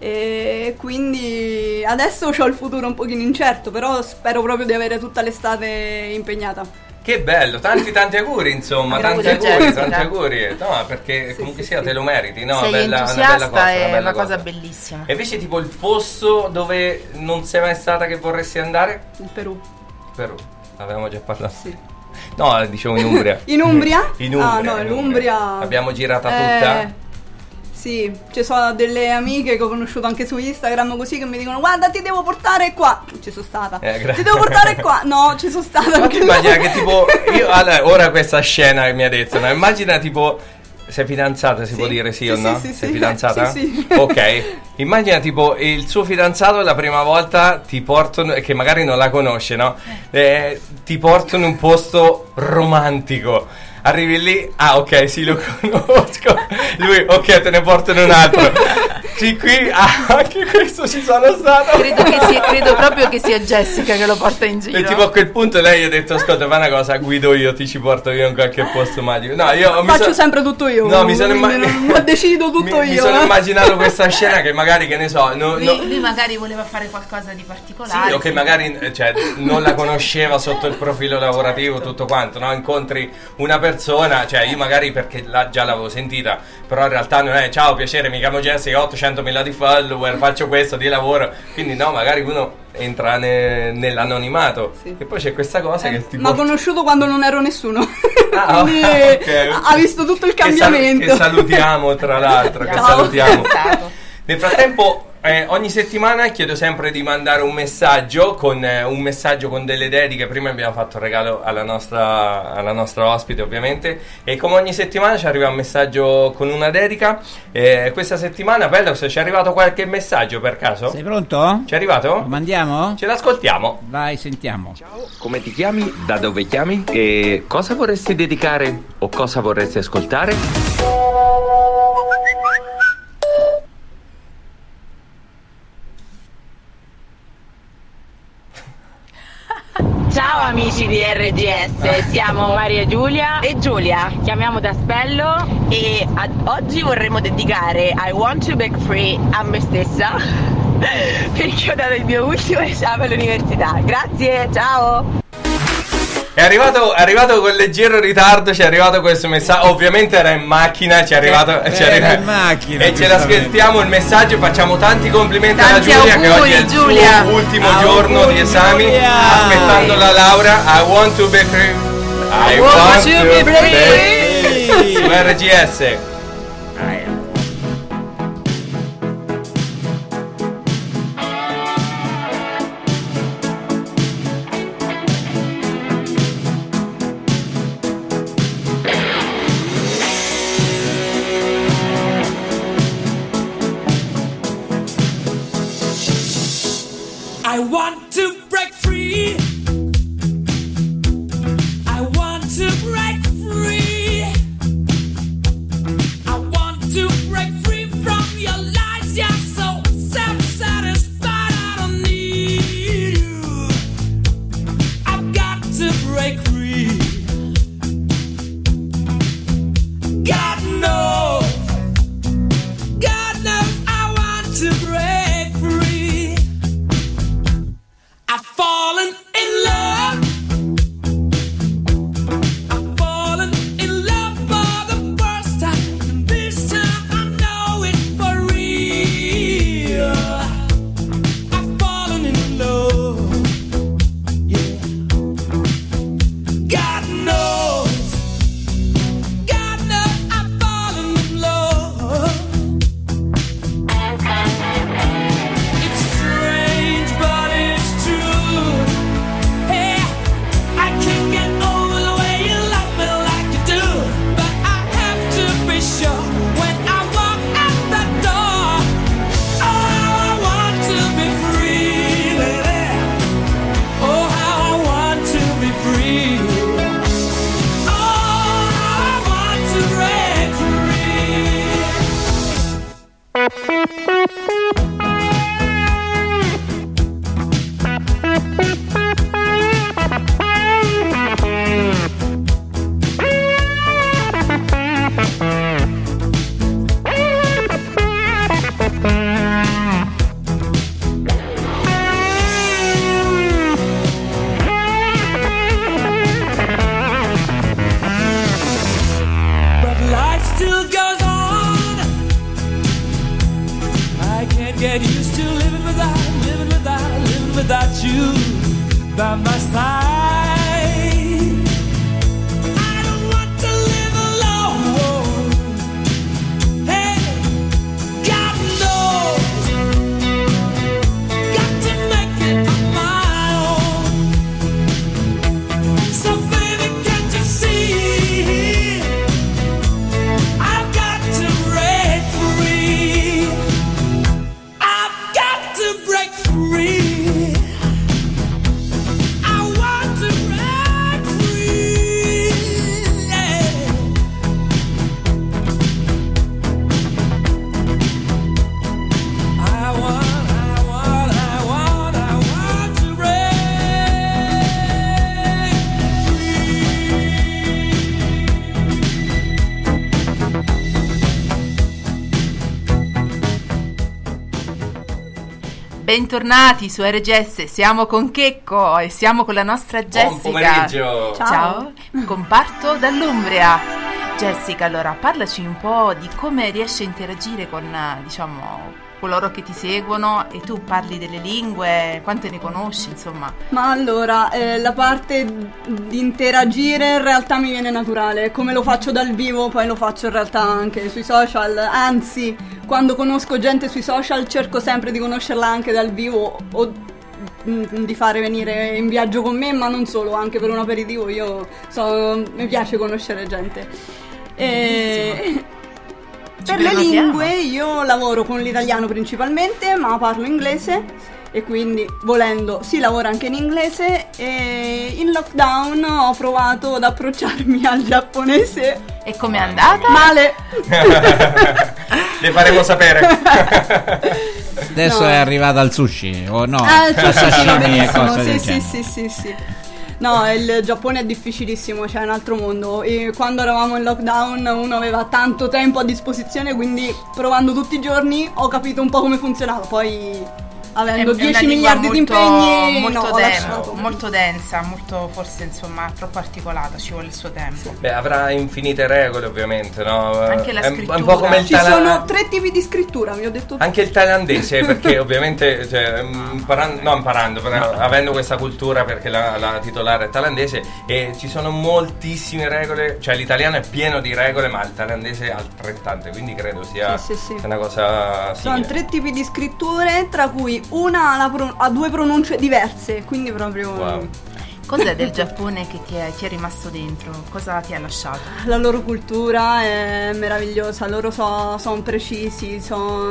e quindi adesso ho il futuro un pochino incerto, però spero proprio di avere tutta l'estate impegnata. Che bello, tanti auguri, insomma, tanti auguri. No, perché comunque sia te lo meriti, no? Sei entusiasta, è una cosa bellissima. E invece tipo il posto dove non sei mai stata che vorresti andare? Il Perù. Avevamo già parlato. Sì. No, dicevo in Umbria. In Umbria? In Umbria. Ah, no, in Umbria. L'abbiamo girata tutta? Sì, ci sono delle amiche che ho conosciuto anche su Instagram così che mi dicono: guarda, ti devo portare qua. Ci sono stata. Ti devo portare qua. No, ci sono stata. Ma tu immagina che tipo ora questa scena che mi ha detto, no? Immagina tipo sei fidanzata, si può dire sì o no? Sei fidanzata? Sì. Ok. Immagina tipo il suo fidanzato la prima volta ti portano, che magari non la conosce, no? Ti portano in un posto romantico. Arrivi lì, ok, sì, lo conosco. Lui, ok, te ne portano un altro. Sì, qui, anche questo ci sono stato. Credo proprio che sia Jessica che lo porta in giro. E tipo a quel punto lei ha detto: ascolta, fai una cosa, guido io, ti ci porto io in qualche posto magico. No, io faccio sempre tutto io. No, mi sono decido tutto io. Mi sono immaginato questa scena che magari, che ne so, lui magari voleva fare qualcosa di particolare. Sì, o che magari non la conosceva sotto il profilo lavorativo, tutto quanto, no? Incontri una persona, cioè io magari perché già l'avevo sentita, però in realtà non è: ciao, piacere, mi chiamo Jessica, 800.000 di follower, faccio questo di lavoro. Quindi no, magari uno entra nell'anonimato. Sì. E poi c'è questa cosa che tipo... Ma conosciuto quando non ero nessuno. Quindi okay. Ha visto tutto il cambiamento. Che salutiamo, tra l'altro. Che salutiamo. Nel frattempo ogni settimana chiedo sempre di mandare un messaggio con delle dediche. Prima abbiamo fatto un regalo alla nostra ospite, ovviamente, e come ogni settimana ci arriva un messaggio con una dedica. Questa settimana, Pellox, ci è arrivato qualche messaggio per caso? Sei pronto? Ci è arrivato? Lo mandiamo? Ce l'ascoltiamo. Vai, sentiamo. Ciao, come ti chiami? Da dove chiami? E cosa vorresti dedicare o cosa vorresti ascoltare? Ciao amici amici di RGS, siamo Maria Giulia e Giulia, chiamiamo da Spello e oggi vorremmo dedicare I Want to Break Free a me stessa perché ho dato il mio ultimo esame all'università. Grazie, ciao! È arrivato con leggero ritardo, ci è arrivato questo messaggio, ovviamente era in macchina, ci è arrivato in macchina, e ce l'ascoltiamo il messaggio, facciamo tanti complimenti alla Tanti Giulia auguri, che oggi è il Giulia. suo ultimo giorno di esami, aspettando la laurea. I want to be free. I want to be free. Su RGS. I want to break free. I want to break free. I want to break free from your lies. You're so self-satisfied. I don't need you. I've got to break free. God knows I want to break free. I've fallen in love. I've fallen in love for the first time. And this time I know it's for real. I've fallen in love. Yeah. God knows I've fallen in love. It's strange, but it's true. Hey, I can't get over the way you love me like you do. But I have to be sure when I walk out the door. Oh, how I want to be free, baby. Oh, how I want to be free. Oh, how I want to break But life still goes on. I can't get used to living without you by my side. I don't want to live alone. Hey, God knows, got to make it on my own. So baby, can't you see? I've got to break free. I've got to break free. I want to break free. Yeah. I want to break Bentornati su RGS, siamo con Checco e siamo con la nostra Jessica. Buon pomeriggio. Ciao. Comparto dall'Umbria. Jessica, allora parlaci un po' di come riesci a interagire con, diciamo, coloro che ti seguono, e tu parli delle lingue, quante ne conosci, insomma. Ma allora, la parte di interagire in realtà mi viene naturale, come lo faccio dal vivo poi lo faccio in realtà anche sui social, anzi quando conosco gente sui social cerco sempre di conoscerla anche dal vivo o di fare venire in viaggio con me, ma non solo, anche per un aperitivo mi piace conoscere gente. Per le lingue io lavoro con l'italiano principalmente, ma parlo inglese e quindi volendo si lavora anche in inglese, e in lockdown ho provato ad approcciarmi al giapponese. E com'è andata? Male. Le faremo sapere. Adesso No. è arrivata al sushi o no? Ah, il sushi, Sashimi e benissimo, cose del genere. sì. No, il Giappone è difficilissimo, cioè è un altro mondo. E quando eravamo in lockdown uno aveva tanto tempo a disposizione, quindi provando tutti i giorni ho capito un po' come funzionava. Poi avendo 10 miliardi di impegni, molto densa, molto forse insomma troppo articolata, ci vuole il suo tempo. Beh, avrà infinite regole ovviamente, no? Anche la scrittura. È un po' come il ci sono 3 tipi di scrittura, vi ho detto. Anche il thailandese, perché ovviamente cioè, imparando, però avendo questa cultura, perché la titolare è thailandese, e ci sono moltissime regole, cioè l'italiano è pieno di regole, ma il thailandese altrettante, quindi credo sia una cosa simile. Sono 3 tipi di scritture, tra cui una ha 2 pronunce diverse, quindi proprio... Wow. Cos'è del Giappone che ti è rimasto dentro? Cosa ti ha lasciato? La loro cultura è meravigliosa, loro sono precisi,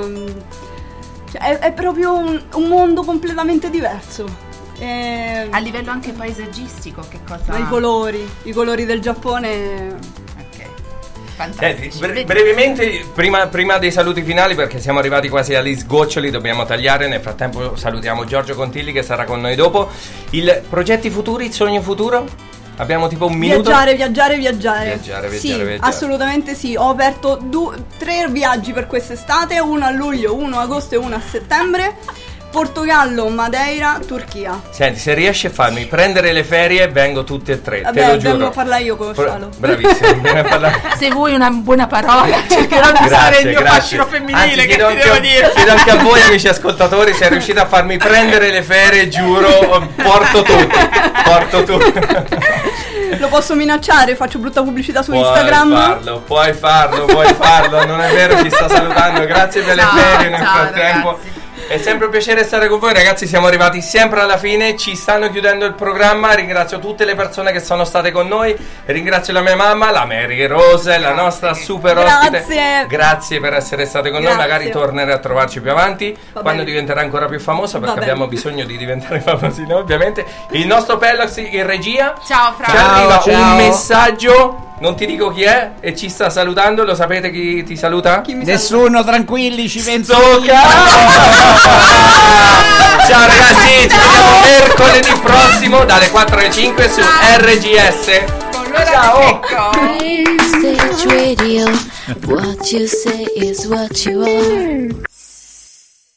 cioè, è proprio un mondo completamente diverso. A livello anche paesaggistico, che cosa? I colori del Giappone... Senti, brevemente, prima dei saluti finali, perché siamo arrivati quasi agli sgoccioli, dobbiamo tagliare. Nel frattempo salutiamo Giorgio Contilli che sarà con noi dopo. Progetti futuri, il sogno futuro? Abbiamo tipo un minuto. Viaggiare. Sì, assolutamente sì. Ho aperto 3 viaggi per quest'estate, uno a luglio, uno a agosto e uno a settembre. Portogallo, Madeira, Turchia. Senti, se riesci a farmi prendere le ferie, vengo tutte e 3. Vabbè, te lo giuro. vengo a parlare io con Scialo. Bravissimo. Se vuoi una buona parola, cercherò di usare il mio fascino femminile. Anzi, che ti devo dire. Chiedo anche a voi, amici ascoltatori, se riuscite a farmi prendere le ferie, giuro, porto tutti. Lo posso minacciare? Faccio brutta pubblicità su Instagram? Puoi farlo. Non è vero, ci sta salutando. Grazie per le ferie nel frattempo. Ragazzi. È sempre un piacere stare con voi, ragazzi. Siamo arrivati sempre alla fine, ci stanno chiudendo il programma. Ringrazio tutte le persone che sono state con noi. Ringrazio la mia mamma, la Mary Rose, la nostra super ospite. Grazie per essere state con noi. Magari tornerei a trovarci più avanti quando diventerà ancora più famosa, perché abbiamo bisogno di diventare famosi noi, ovviamente. Il nostro Pellox in regia. Ciao Fra. Ci arriva un messaggio. Non ti dico chi è e ci sta salutando. Lo sapete chi ti saluta? Nessuno, tranquilli, ci penso. Ciao ragazzi, ci vediamo mercoledì prossimo dalle 4 alle 5 su RGS. Ciao. Stage radio, what you say is what you are.